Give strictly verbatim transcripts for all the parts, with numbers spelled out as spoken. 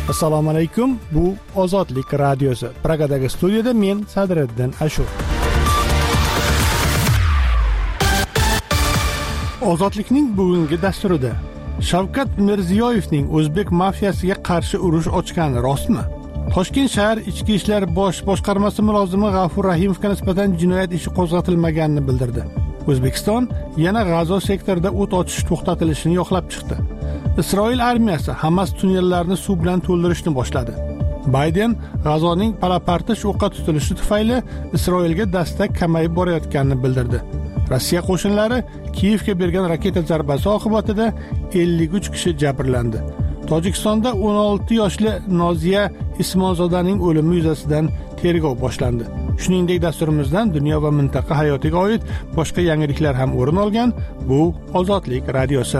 Assalomu alaykum. Bu Ozodlik radiosi. Pragadagi studiyada men Sadriddin Ashur. Ozodlikning bugungi dasturida Shavkat Mirziyoyevning O'zbek mafiyasiga qarshi urush ochgani rostmi? Toshkent shahar Ichki ishlar bosh boshqarmasi mulozimi G'afur Rahimovga nisbatan jinoyat ishi qo'zg'atilmaganini bildirdi. O'zbekiston yana G'azo sektorida o't ochish to'xtatilishini yoqlab chiqdi. Isroil armiyasi Hamas tunnellarini suv bilan to'ldirishni boshladi. Bayden G'azoning palapartish o'qqa tutilishi tufayli Isroilga dastak kamayib borayotganini bildirdi. Rossiya qo'shinlari Kiyevga bergan raketa zarbasi oqibatida ellik uch kishi jabrlandi. Tojikistonda o'n olti yoshli Noziya Ismonzodaning o'limi yuzasidan tergov boshlandi. Shuningdek, dasturimizdan dunyo va mintaqa hayotiga oid boshqa yangiliklar ham o'rin olgan. Bu Ozodlik radiosi.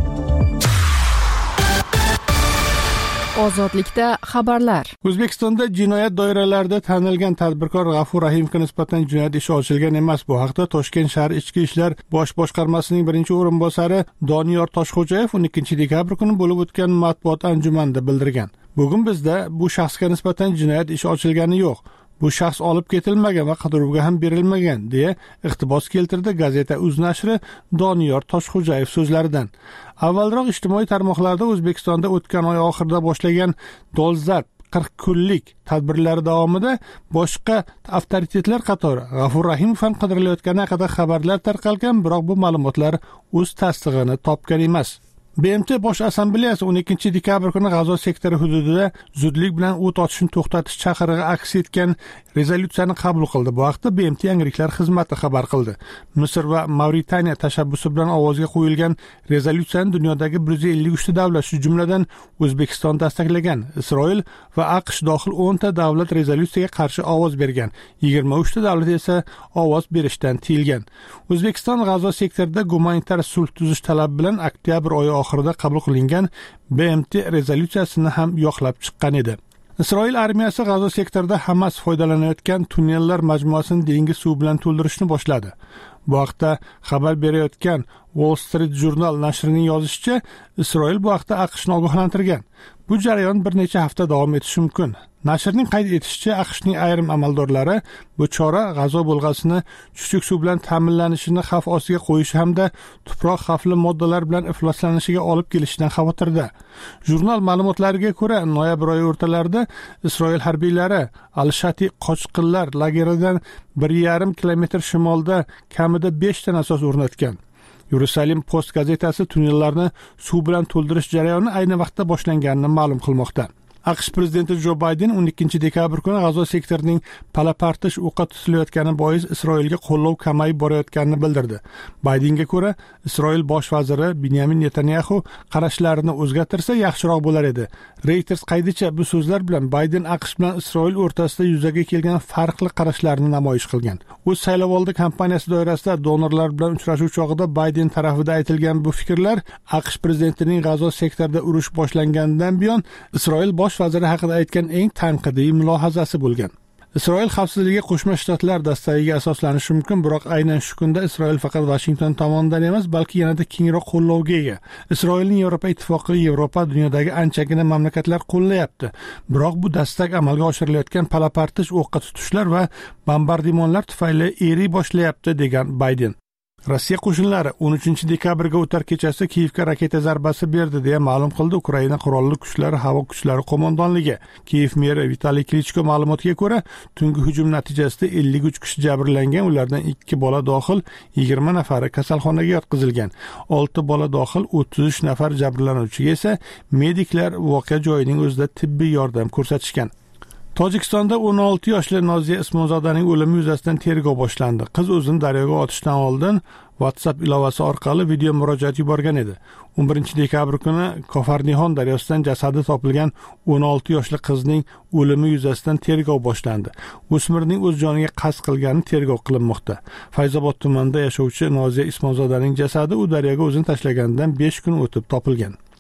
Ozodlikda xabarlar. O'zbekistonda jinoyat doiralarida tanilgan tadbirkor G'afur Rahimovga nisbatan jinoyat ishi ochilgan emas. Bu haqda Toshkent shahar Ichki ishlar bosh boshqarmasining birinchi o'rinbosari Doniyor Toshxo'jayev o'n ikkinchi dekabr kuni bo'lib o'tgan matbuot anjumanida bildirgan. Bugun bizda bu shaxsga nisbatan jinoyat ishi ochilgani yo'q. Bu shaxs olib ketilmagan va qidiruvga ham berilmagan deya iqtibos keltirdi gazeta Uz nashri Doniyor Toshxo'jayev so'zlaridan. Avvalroq ijtimoiy tarmoqlarda O'zbekistonda o'tgan oy oxirida boshlangan dolzarb qirq kunlik tadbirlar davomida boshqa avtoritetlar qatori G'afur Rahimov ham qidirilayotgani haqida xabarlar tarqalgan, biroq bu ma'lumotlar o'z tasdig'ini topgan emas. B M T Bosh Assambleyasi o'n ikkinchi dekabr kuni G'azo sektori hududida zudlik bilan o't ochishni to'xtatish chaqirig'i aks etgan rezolyutsiyani qabul qildi. Bu haqda B M T Yangiliklar xizmati xabar qildi. Misr va Mavritaniya tashabbusi bilan ovozga qo'yilgan rezolyutsiyani dunyodagi bir yuz ellik uch ta davlat, shu jumladan O'zbekiston tasdiqlagan. Isroil va AQSh dohil o'n ta davlat rezolyutsiyaga qarshi ovoz bergan. yigirma uch ta davlat esa ovoz berishdan tiyilgan. O'zbekiston G'azo sektorida gumanitar sulh tuzish talabi bilan oktyabr oyi oxirida qabul qilingan B M T rezolyutsiyasini ham yoqlab chiqqan edi. Isroil armiyasi G'azo sektorida Hamas foydalanayotgan tunnellar majmuasini dengiz suvi bilan to'ldirishni boshladi. Bu haqda xabar berayotgan Wall Street Journal nashrining yozishicha, Isroil bu haqda AQShni ogohlantirgan. Bu jarayon bir necha hafta davom etishi mumkin. Nashrning qayd etishicha, AQShning ayrim amaldorlari bu chora G'azo bo'lg'asini chuchuk suv bilan ta'minlanishini xavf ostiga qo'yishi hamda tuproq xavfli moddalar bilan ifloslanishiga olib kelishidan xavotirda. Jurnal ma'lumotlariga ko'ra, noyabr oyi o'rtalarida Isroil harbiylari Al-Shati qochqinlar lageridan bir yarim kilometr shimolda kamida besh ta nasos o'rnatgan. Yerusalim Post gazetasi tunnellarni suv bilan to'ldirish jarayoni ayni vaqtda boshlanganini ma'lum qilmoqda. AQSh prezidenti Jo Bayden o'n ikkinchi dekabr kuni G'azo sektorining palapartish o'qqa tutilayotgani bois Isroilga qo'llov kamayib borayotganini bildirdi. Baydenga ko'ra, Isroil bosh vaziri Binyamin Netanyahu qarashlarini o'zgartirsa yaxshiroq bo'lar edi. Reuters qaydicha bu so'zlar bilan Bayden AQSh bilan Isroil o'rtasida yuzaga kelgan farqli qarashlarni namoyish qilgan. O'z saylovoldi kampaniyasi doirasida donorlar bilan uchrashuv chog'ida Bayden tarafida aytilgan bu fikrlar AQSh prezidentining G'azo sektorida urush boshlanganidan buyon Isroil bosh vaziri haqida aytgan eng tanqidiy mulohazasi bo'lgan. Isroil xavfsizligi Qo'shma Shtatlar dastagiga asoslanishi mumkin, biroq aynan shu kunda Isroil faqat Washington tomonidan emas, balki yanada kengroq qo'llovga ega. Isroilning Yevropa ittifoqi, Yevropa dunyodagi anchagina mamlakatlar qo'llayapti. Biroq bu dastak amalga oshirilayotgan palapartish o'qqa tutishlar va bombardimonlar tufayli eriy boshlayapti, degan Bayden. Rossiya qo'shinlari o'n uchinchi dekabrga o'tar kechasi Kiyevga raketa zarbasi berdi deya ma'lum qildi Ukraina qurolli kuchlari havo kuchlari qo'mondonligi. Kiyev meri Vitaliy Klichko ma'lumotiga ko'ra, tungi hujum natijasida ellik uch kishi jabrlangan, ulardan ikki bola dohil yigirma nafari kasalxonaga yotqizilgan. olti bola dohil o'ttiz uch nafar jabrlanuvchiga esa mediklar voqea joyining o'zida tibbiy yordam ko'rsatishgan. Tojikistonda o'n olti yoshli Noziya Ismonzodaning o'limi yuzasidan tergov boshlandi. Qiz o'zini daryoga otishdan oldin WhatsApp ilovasi orqali video murojaat yuborgan edi. o'n birinchi dekabr kuni Kofarnihon daryosidan jasadi topilgan o'n olti yoshli qizning o'limi yuzasidan tergov boshlandi. O'smirning o'z joniga qasd qilgani tergov qilinmoqda. Fayzobod tumanida yashovchi Noziya Ismonzodaning jasadi u daryoga o'zini tashlaganidan besh kun o'tib topilgan.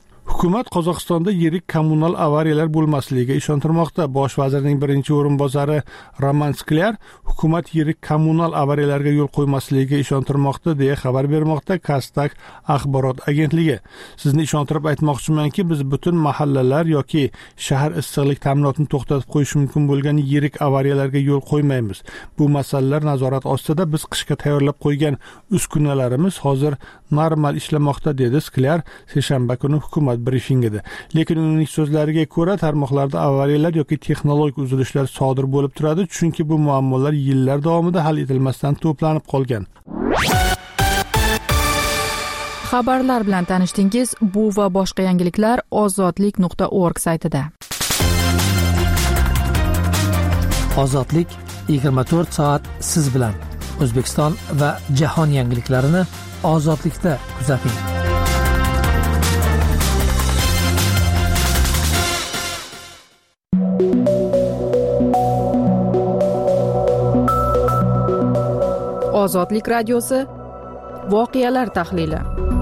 Hukumat Qozog'istonda yirik kommunal avariyalar bo'lmasligiga ishontirmoqda. Bosh vazirning birinchi o'rinbosari Roman Sklyar hukumat yirik kommunal avariyalarga yo'l qo'ymasligiga ishontirmoqda deya xabar bermoqda Kastak axborot agentligi. Sizni ishontirib aytmoqchimanki, biz butun mahallalar yoki shahar issiqlik ta'minotini to'xtatib qo'yish mumkin bo'lgan yirik avariyalarga yo'l qo'ymaymiz. Bu masalalar nazorat ostida. Biz qishga tayyorlab qo'ygan uskunalarimiz hozir normal ishlamoqda, dedi Sklyar seshanba kuni hukumat brifingida. Lekin uning so'zlariga ko'ra, tarmoqlarda avariyalar yoki texnologik uzilishlar sodir bo'lib turadi, chunki bu muammolar yillar davomida hal etilmasdan to'planib qolgan. Xabarlar bilan tanishdingiz. Bu va boshqa yangiliklar ozodlik nuqta org saytida. Ozodlik yigirma to'rt soat siz bilan. O'zbekiston va jahon yangiliklarini ozodlikda kuzating. Ozodlik radiosi voqealar tahlili.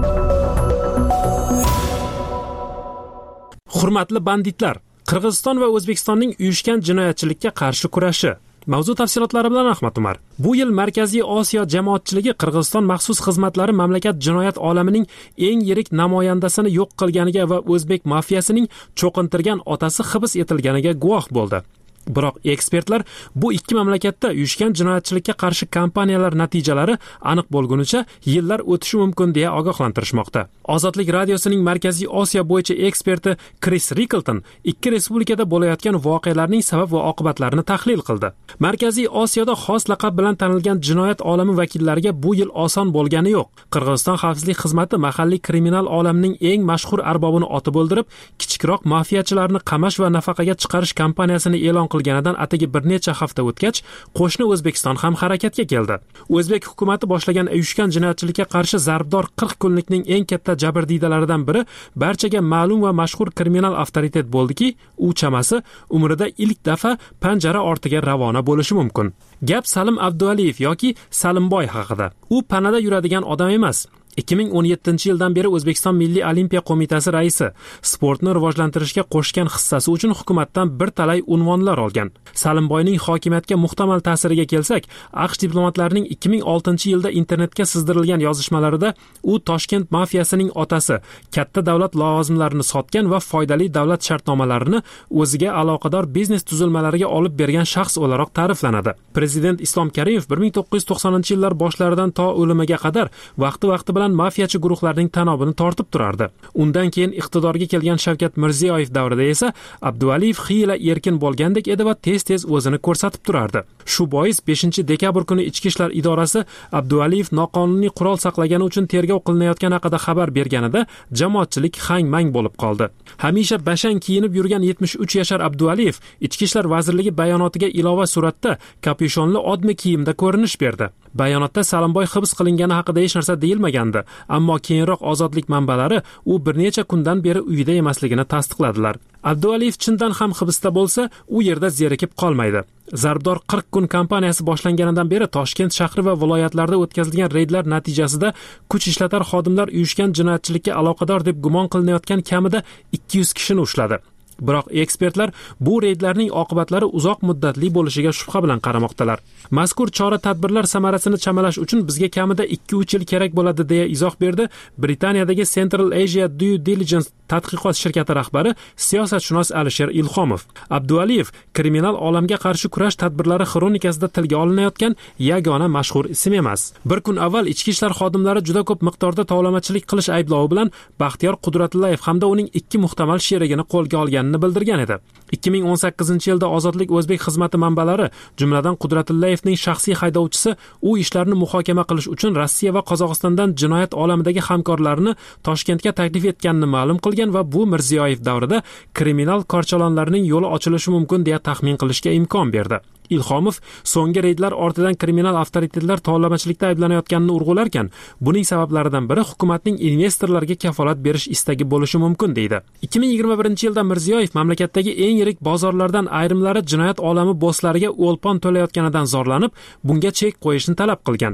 Hurmatli banditlar, Qirg'iziston va O'zbekistonning uyushgan jinoyatchilikka qarshi kurashi. Mavzu tafsilotlari bilan Ahmad Umar. Bu yil Markaziy Osiyo jamoatchiligi Qirg'iziston maxsus xizmatlari mamlakat jinoyat olamining eng yirik namoyandasini yo'q qilganiga va o'zbek mafiyasining cho'qintirgan otasi hibs etilganiga guvoh bo'ldi. Biroq ekspertlar bu ikki mamlakatda uyushgan jinoyatchilikka qarshi kampaniyalar natijalari aniq bo'lgunicha yillar o'tishi mumkin deya ogohlantirishmoqda. Ozodlik radiosining Markaziy Osiyo bo'yicha eksperti Chris Rickleton ikki respublikada bo'layotgan voqealarning sabab va oqibatlarini tahlil qildi. Markaziy Osiyoda xos laqab bilan tanilgan jinoyat olami vakillariga bu yil oson bo'lgani yo'q. Qirg'iziston xavfsizlik xizmati mahalliy kriminal olamining eng mashhur arbobini otib o'ldirib, kichikroq mafiyachilarni qamash va nafaqaga chiqarish kampaniyasini e'lon qilganidan atigi bir necha hafta o'tgach, qo'shni O'zbekiston ham harakatga keldi. O'zbek hukumatı boshlagan uyushgan jinoyatchilikka qarshi zarbdor qirq kunlikning eng katta jabrdiydalaridan biri barchaga ma'lum va mashhur kriminal avtoritet bo'ldiki, u chamasi umrida ilk dafa panjara ortiga ravona bo'lishi mumkin. Gap Salim Abdualiyev yoki Salimboy haqida. U panada yuradigan odam emas. ikki ming o'n yettinchi yildan beri O'zbekiston Milliy Olimpiya qo'mitasi raisi, sportni rivojlantirishga qo'shgan hissasi uchun hukumatdan bir talay unvonlar olgan. Salimboyning hokimiyatga muhtamal ta'siriga kelsak, AQSh diplomatlarining ikki ming oltinchi yilda internetga sizdirilgan yozishmalarida u Toshkent mafiyasining otasi, katta davlat lavozimlarini sotgan va foydali davlat shartnomalarini o'ziga aloqador biznes tuzilmalariga olib bergan shaxs o'laroq ta'riflanadi. Prezident Islom Karimov bir ming to'qqiz yuz to'qsoninchi yillar boshlaridan to o'limiga qadar vaqti-vaqti bilan mafiyachi guruhlarning tanobini tortib turardi. Undan keyin iqtidorga kelgan Shavkat Mirziyoyev davrida esa Abdualiyev xiyla erkin bo'lgandek edi va tez-tez o'zini ko'rsatib turardi. Shu bois beshinchi dekabr kuni Ichki ishlar idorasi Abdualiyev noqonuniy qurol saqlagani uchun tergov qilinayotgani haqida xabar berganida jamoatchilik hang-mang bo'lib qoldi. Hamisha bashang kiyinib yurgan yetmish uch yashar Abdualiyev Ichki ishlar vazirligi bayonotiga ilova suratda kapyushonli odmi kiyimda ko'rinish berdi. Bayonotda Salimboy hibs qilingani haqida hech narsa deyilmagandi, ammo keyinroq ozodlik manbalari u bir necha kundan beri uyida emasligini tasdiqladilar. Abdualiyev chindan ham hibsda bo'lsa, u yerda zerikib qolmaydi. Zarbdor qirq kun kampaniyasi boshlanganidan beri Toshkent shahri va viloyatlarda o'tkazilgan reydlar natijasida kuch ishlatar xodimlar uyushgan jinoyatchilikka aloqador deb gumon qilinayotgan kamida ikki yuz kishini ushladi. Biroq ekspertlar bu reydlarning oqibatlari uzoq muddatli bo'lishiga shubha bilan qaramoqdalar. Mazkur chora-tadbirlar samarasini chamalash uchun bizga kamida ikki uch yil kerak bo'ladi deya izoh berdi Britaniyadagi Central Asia Due Diligence tadqiqot shirkati rahbari siyosatshunos Alisher Ilhomov. Abdualiyev kriminal olamga qarshi kurash tadbirlari xronikasida tilga olinayotgan yagona mashhur ism emas. Bir kun avval ichki ishlar xodimlari juda ko'p miqdorda tovlamachilik qilish ayblovi bilan Baxtiyor Qudratullayev hamda uning ikki muhtamal sherigini qo'lga olgan bildirgan edi. ikki ming o'n sakkizinchi yilda Ozodlik o'zbek xizmati manbalari, jumladan Qudratullayevning shaxsiy haydovchisi, u ishlarni muhokama qilish uchun Rossiya va Qozog'istondan jinoyat olamidagi hamkorlarini Toshkentga taklif etganini ma'lum qilgan va bu Mirziyoyev davrida kriminal korchalonlarning yo'li ochilishi mumkin deya taxmin qilishga imkon berdi. Ilhomov so'nggi reydlar ortidan kriminal avtoritetlar tovlamachilikda ayblanayotganini urg'ularkan, buning sabablaridan biri hukumatning investorlarga kafolat berish istagi bo'lishi mumkin deydi. ikki ming yigirma birinchi yilda Mirziyoyev mamlakatdagi eng yirik bozorlardan ayrimlari jinoyat olami bosslariga o'lpon to'layotganidan zorlanib, bunga chek qo'yishni talab qilgan.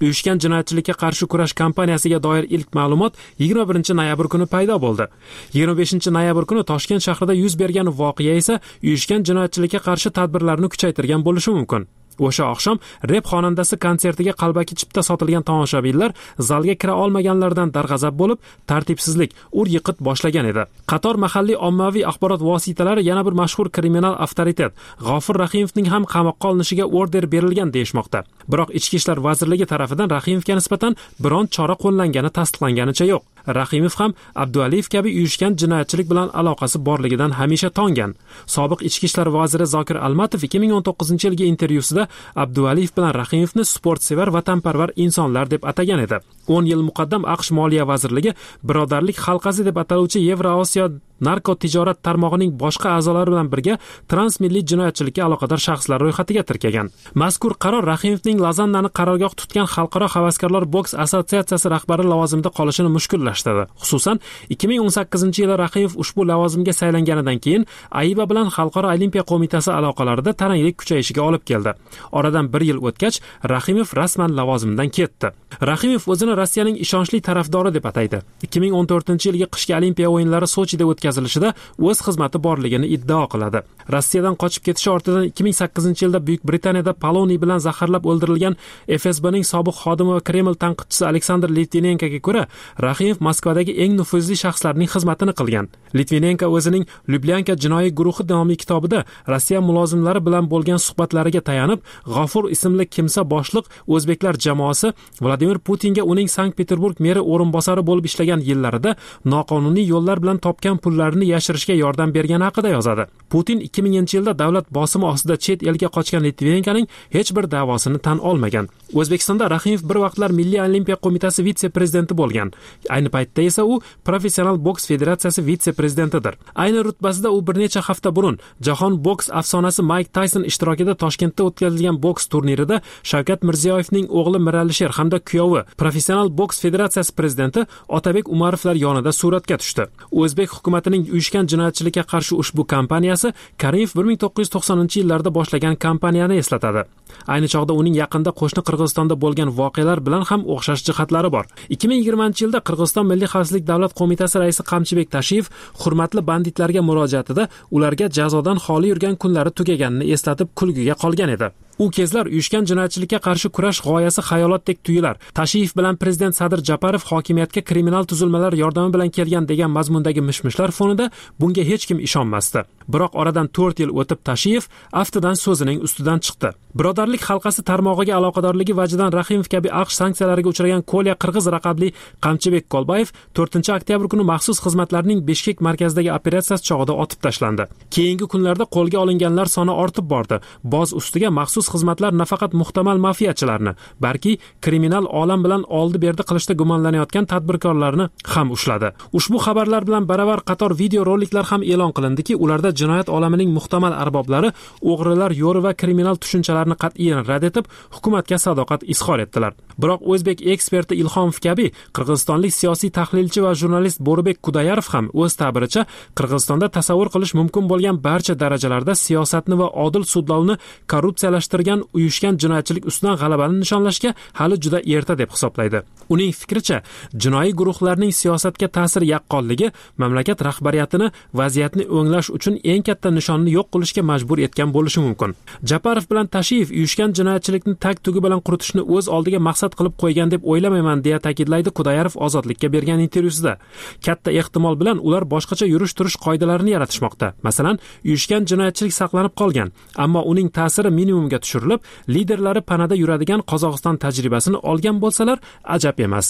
Uyushgan jinoyatchilikka qarshi kurash kampaniyasiga doir ilk ma'lumot yigirma birinchi noyabr kuni paydo bo'ldi. yigirma beshinchi noyabr kuni Toshkent shahrida yuz bergan voqea esa uyushgan jinoyatchilikka qarshi tadbirlarni kuchaytirgan bo'lishi mumkin. O'sha oqshom rep xonandasi konsertiga qalbaki chipta sotilgan tomoshabinlar zalga kira olmaganlardan darg'azab bo'lib, tartibsizlik, ur-yiqit boshlagan edi. Qator mahalliy ommaviy axborot vositalari yana bir mashhur kriminal avtoritet G'ofur Rahimovning ham qamoqqa olinishiga order berilgan deyishmoqda. Biroq Ichki ishlar vazirligi tomonidan Rahimovga nisbatan biron chora qo'llangani tasdiqlanganicha yo'q. Rahimov ham Abdualiyev kabi uyushgan jinoyatchilik bilan aloqasi borligidan hamisha tongan. Sobiq Ichki ishlar vaziri Zokir Almatov ikki ming o'n to'qqizinchi yilgi intervyusida Abdualiyev bilan Rahimovni sportsevar, vatanparvar insonlar deb atagan edi. o'n yil muqaddam AQSh Moliya vazirligi birodarlik halqasi deb ataluvchi Yevrosiyo narko tijorat tarmog'ining boshqa a'zolari bilan birga transmilliy jinoyatchilikka aloqador shaxslar ro'yxatiga tirkagan. Mazkur qaror Rahimovning Lozannani qarorgoh tutgan Xalqaro havaskorlar boks assotsiatsiyasi rahbari lavozimida qolishini mushkullashtirdi. Xususan, ikki ming o'n sakkizinchi yili Rahimov ushbu lavozimga saylanganidan keyin AIBA bilan Xalqaro olimpiya qo'mitasi aloqalarida taranglik kuchayishiga olib keldi. Oradan bir yil o'tgach, Rahimov rasman lavozimdan ketdi. Rahimov o'zini Rossiyaning ishonchli tarafdori deb ataydi. ikki ming o'n to'rtinchi yilgi qishki olimpiya o'yinlari Sochida o'tkazilishida o'z xizmati borligini iddao qiladi. Rossiyadan qochib ketishi ortidan ikki ming sakkizinchi yilda Buyuk Britaniyada poloniy bilan zaharlab o'ldirilgan F S Bning sobiq xodimi va Kreml tanqidchisi Aleksandr Litvinenkoga ko'ra, Rahimov Moskvadagi eng nufuzli shaxslarning xizmatini qilgan. Litvinenko o'zining Lyubyanka jinoiy guruhi nomli kitobida Rossiya mulozimlari bilan bo'lgan suhbatlariga tayanib, G'ofur ismli kimsa boshliq o'zbeklar jamoasi Vladimir Putinga uning Sankt-Peterburg meri o'rinbosari bo'lib ishlagan yillarida noqonuniy yo'llar bilan topgan pullarini yashirishga yordam bergani haqida yozadi. Putin ikki minginchi yilda davlat bosimi ostida chet elga qochgan Litvinenkoning hech bir da'vosini tan olmagan. O'zbekistonda Rahimov bir vaqtlar Milliy olimpiya qo'mitasi vitse-prezidenti bo'lgan. Ayni paytda esa u Professional boks federatsiyasi vitse-prezidentidir. Ayni rutbasida u bir necha hafta burun jahon boks afsonasi Mike Tyson ishtirokida Toshkentda o'tkazilgan boks turnirida Shavkat Mirziyoyevning o'g'li Miralisher hamda kuyovi Professional boks federatsiyasi prezidenti Otabek Umarovlar yonida suratga tushdi. O'zbek hukumatining uyushgan jinoyatchilikka qarshi ushbu kampaniyasi Karimov bir ming to'qqiz yuz to'qsoninchi yillarda boshlagan kampaniyani eslatadi. Ayni chog'da uning yaqinda qo'shni Qirg'izistonda bo'lgan voqealar bilan ham o'xshash jihatlari bor. ikki ming yigirmanchi yilda Qirg'iziston Milliy xavfsizlik davlat qo'mitasi raisi Qamchibek Tashiyev hurmatli banditlarga murojaatida ularga jazodan xoli yurgan kunlari tugaganini eslatib kulgiga qolgan edi. U kezlar uyushgan jinoyatchilikka qarshi kurash g'oyasi xayolotdek tuyular. Tashiyev bilan prezident Sadir Japarov hokimiyatga kriminal tuzilmalar yordami bilan kelgan degan mazmundagi mishmishlar fonida bunga hech kim ishonmasdi. Biroq oradan to'rt yil o'tib Tashiyev aftidan so'zining ustidan chiqdi. Birodarlik halqasi tarmog'iga aloqadorligi vajidan Rahimov kabi AQSh sanksiyalariga uchragan Kolya Qirg'iz raqamli Qamchibek Kolbayev to'rtinchi oktyabr kuni maxsus xizmatlarning Bishkek markazidagi operatsiyasi chog'ida otib tashlandi. Keyingi kunlarda qo'lga olinganlar soni ortib bordi. Boz ustiga maxsus xizmatlar nafaqat muhtamal mafiyachilarni, balki kriminal olam bilan oldi-berdi qilishda gumonlanayotgan tadbirkorlarni ham ushladi. Ushbu xabarlar bilan baravar qator video roliklar ham e'lon qilindiki, ularda jinoyat olamining muhtamal arboblari o'g'rilar yo'ri va kriminal tushunchalarni qat'iyan rad etib, hukumatga sadoqat izhor etdilar. Biroq o'zbek eksperti Ilhomov kabi qirg'izistonlik siyosiy tahlilchi va jurnalist Bo'ribek Kudayarov ham o'z ta'biricha Qirg'izistonda tasavvur qilish mumkin bo'lgan barcha darajalarda siyosatni va odil sudlovni korrupsiyalashtirgan uyushgan jinoyatchilik ustidan g'alabani nishonlashga hali juda erta deb hisoblaydi. Uning fikricha, jinoiy guruhlarning siyosatga ta'siri yaqqolligi mamlakat rahbariyatini vaziyatni o'nglash uchun eng katta nishonni yo'q qilishga majbur etgan bo'lishi mumkin. Japarov bilan Tashiyev uyushgan jinoyatchilikni tag tugi bilan quritishni o'z oldiga maqsad qilib qo'ygan deb o'ylamayman, deya ta'kidlaydi Kudayarov Ozodlikka bergan intervyusida. Katta ehtimol bilan ular boshqacha yurish-turish qoidalarini yaratishmoqda. Masalan, uyushgan jinoyatchilik saqlanib qolgan, ammo uning ta'siri minimumga tushirilib, liderlari panada yuradigan Qozog'iston tajribasini olgan bo'lsalar, ajab emas.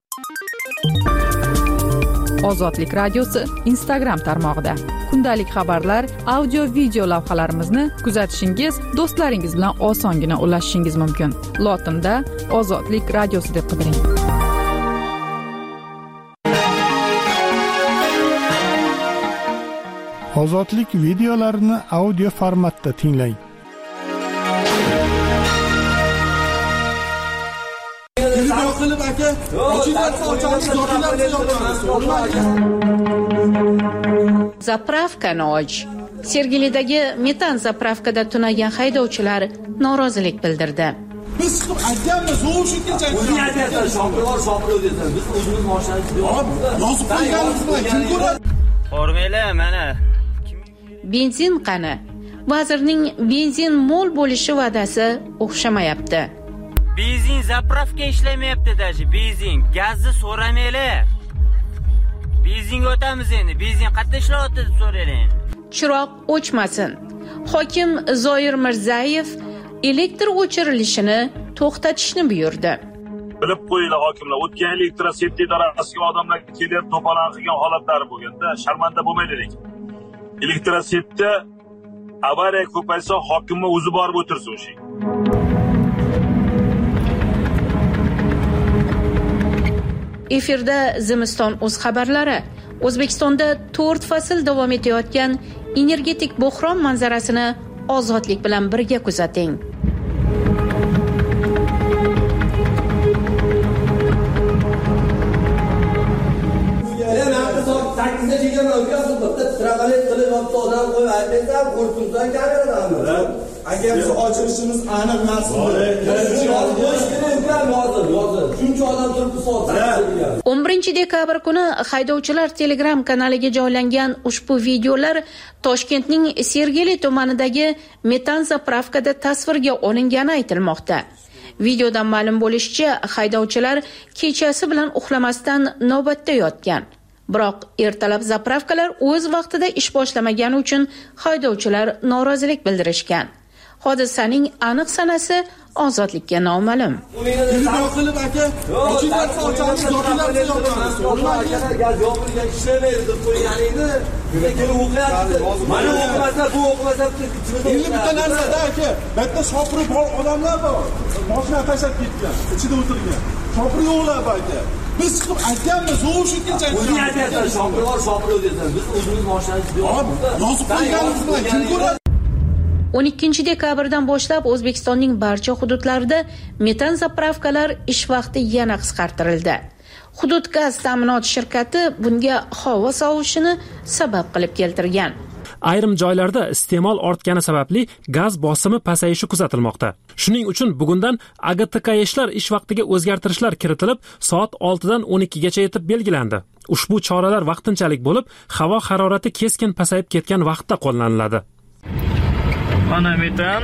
Ozodlik radiosi Instagram tarmog'ida kundalik xabarlar, audio video lavhalarimizni kuzatishingiz, do'stlaringiz bilan osongina ulashishingiz mumkin. Lotinda Ozodlik radiosi deb qidiring. Ozodlik videolarini audio formatda tinglang. Zapravka noj. Sergelidagi metan zapravkada tunagan haydovchilar norozilik bildirdi. Biz chiqib aytganmiz, u shuncha o'zing aytyapsan, shopirlar shopir deysan. Biz o'zimiz mashinamizni yozib qo'yganmiz, kim ko'radi? Hormaylar, mana. Benzin qani? Vazirning benzin mo'l bo'lishi va'dasi o'xshamayapti. Benzin zapravka ishlamayapti dashi, benzin, gazni so'ramanglar. Benzin o'tamiz endi, benzin qayerda ishlayapti deb so'raylik. Chiroq o'chmasin. Hokim Zoir Mirzayev elektr o'chirilishini to'xtatishni buyurdi. Bilib qo'yinglar hokimlar, o'tgan elektroseti idorasiga odamlar kelib to'polon qilgan holatlari bo'lganda sharmanda bo'lmaylik. Elektrosetda avariya ko'paysa, hokimni o'zi borib o'tirsin o'sha. Efirda Zimiston o'z xabarlari. O'zbekistonda to'rt fasl davom etayotgan energetik bo'hron manzarasini ozodlik bilan birga kuzating. sakkizda chegirma o'tkazib, bitta travalet qilib olib odam qo'yib aytsam, qo'rqinsan kameradan. Agar biz ochilishimiz aniq emas. Shuncha odam turibdi soat. o'n birinchi dekabr kuni haydovchilar Telegram kanaliga joylangan ushbu videolar Toshkentning Sergeli tumanidagi metan zapravkada tasvirga olingani aytilmoqda. Videodan ma'lum bo'lishicha, haydovchilar kechasi bilan uxlamasdan navbatda yotgan. Biroq ertalab zapravkalar o'z vaqtida ish boshlamagani uchun haydovchilar norozilik bildirishgan. Hodisaning aniq sanasi ozodlikka noma'lum. Telefon qilib aka, ochinglar ochamiz, yo'qlar yo'qamiz. Ular gaz yo'qligiga ishlamaydi deb qo'yganingni, kelib o'qiyapti. Mana o'qimasa, bu o'qimasa, ichimizda. Endi bitta narsada aka, bitta shopiri bor odamlar bor. Mashina tashlab ketgan, ichida o'tirgan. Shopiri yo'qlar aka. Biz chiqib aytganmiz, u shuncha o'zing aytyapsan, shopirlar shopir deysan. Biz o'zimiz mashinamizni yozib qo'yganmiz, kim ko'radi? o'n ikkinchi dekabrdan boshlab O'zbekistonning barcha hududlarida metan zapravkalar ish vaqti yana qisqartirildi. Hudud gaz ta'minot shirkati bunga havo sovishini sabab qilib keltirgan. Ayrim joylarda iste'mol ortgani sababli gaz bosimi pasayishi kuzatilmoqda. Shuning uchun bugundan A G T K ishlar ish vaqtiga o'zgartirishlar kiritilib, soat oltidan o'n ikkigacha yetib belgilandi. Ushbu choralar vaqtinchalik bo'lib, havo harorati keskin pasayib ketgan vaqtda qo'llaniladi. Mana metan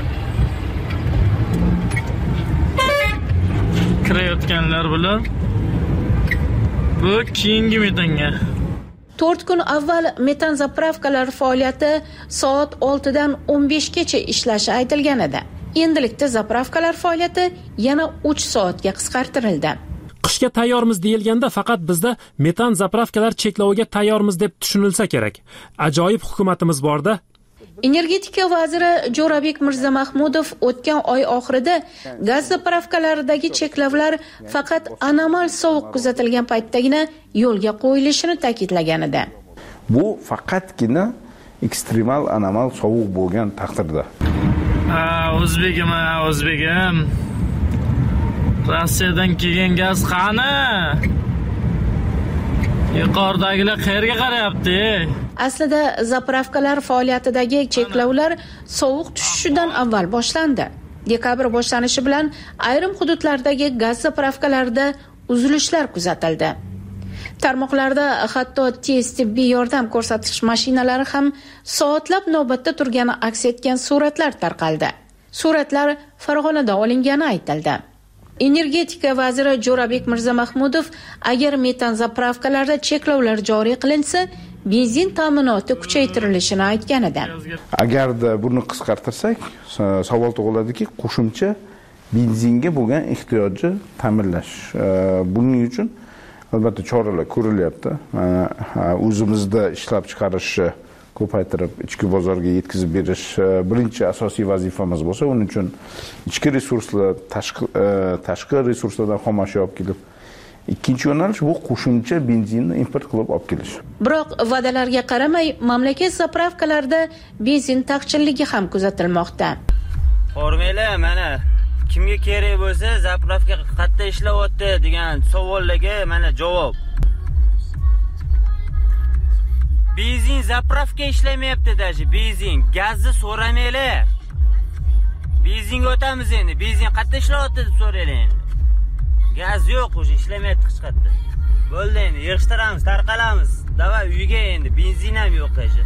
kirayotganlar bilan bu keyingi metanga. to'rt kun avval metan zapravkalar faoliyati soat oltidan o'n beshgacha ishlashi aytilgan edi. Endilikda zapravkalar faoliyati yana uch soatga qisqartirildi. Qishga tayyormiz deyilganda faqat bizda metan zapravkalar cheklaviga tayyormiz deb tushunilsa kerak. Ajoyib hukumatimiz borda. Energetika vaziri Jo'rabek Mirzamahmudov o'tgan oy oxirida gaz zapravkalaridagi cheklovlar faqat anomal sovuq kuzatilgan paytdagina yo'lga qo'yilishini ta'kidlagan edi. Bu faqatgina ekstremal anomal sovuq bo'lgan taqdirda. Ha, o'zbegim, o'zbegim. Rossiyadan kelgan gaz qani? Yuqoridagilar qayerga qarayapti? Aslida zapravkalar faoliyatidagi cheklovlar sovuq tushishidan avval boshlandi. Dekabr boshlanishi bilan ayrim hududlardagi gaz zapravkalarida uzilishlar kuzatildi. Tarmoqlarda hatto tez tibbiy yordam ko'rsatish mashinalari ham soatlab navbatda turgani aks etgan suratlar tarqaldi. Suratlar Farg'onada olingani aytildi. Energetika vaziri Jo'rabek Mirzamahmudov agar metan zapravkalarda cheklovlar joriy qilinsa, benzin ta'minoti kuchaytirilishini aytgan edi. Agarda buni qisqartirsak, savol tug'iladiki, qo'shimcha benzinga bo'lgan ehtiyojni ta'minlash. Buning uchun albatta choralar ko'rilyapti. O'zimizda ishlab chiqarishni ko'paytirib, ichki bozorga yetkazib berish birinchi asosiy vazifamiz bo'lsa, uning uchun ichki resurslar, tashqi tashqi resurslardan xom ashyo olib kelib, ikkinchi yo'nalish bu qo'shimcha benzinni import qilib olib kelish. Biroq va'dalarga qaramay, mamlakat zapravkalarida benzin taqchilligi ham kuzatilmoqda. Hormaylar, mana kimga kerak bo'lsa, zapravka qayerda ishlayapti degan savollarga mana javob. Benzin zapravka ishlamayapti dashi, benzin, gazni so'ramanglar. Benzinga o'tamiz endi. Benzin qayerda ishlayapti deb so'raylik endi. Gaz yo'q, o'sha ishlamayapti hech qayerda. Bo'ldi endi, yig'ishtiramiz, tarqalamiz. Davay uyga endi, benzin ham yo'q dashi.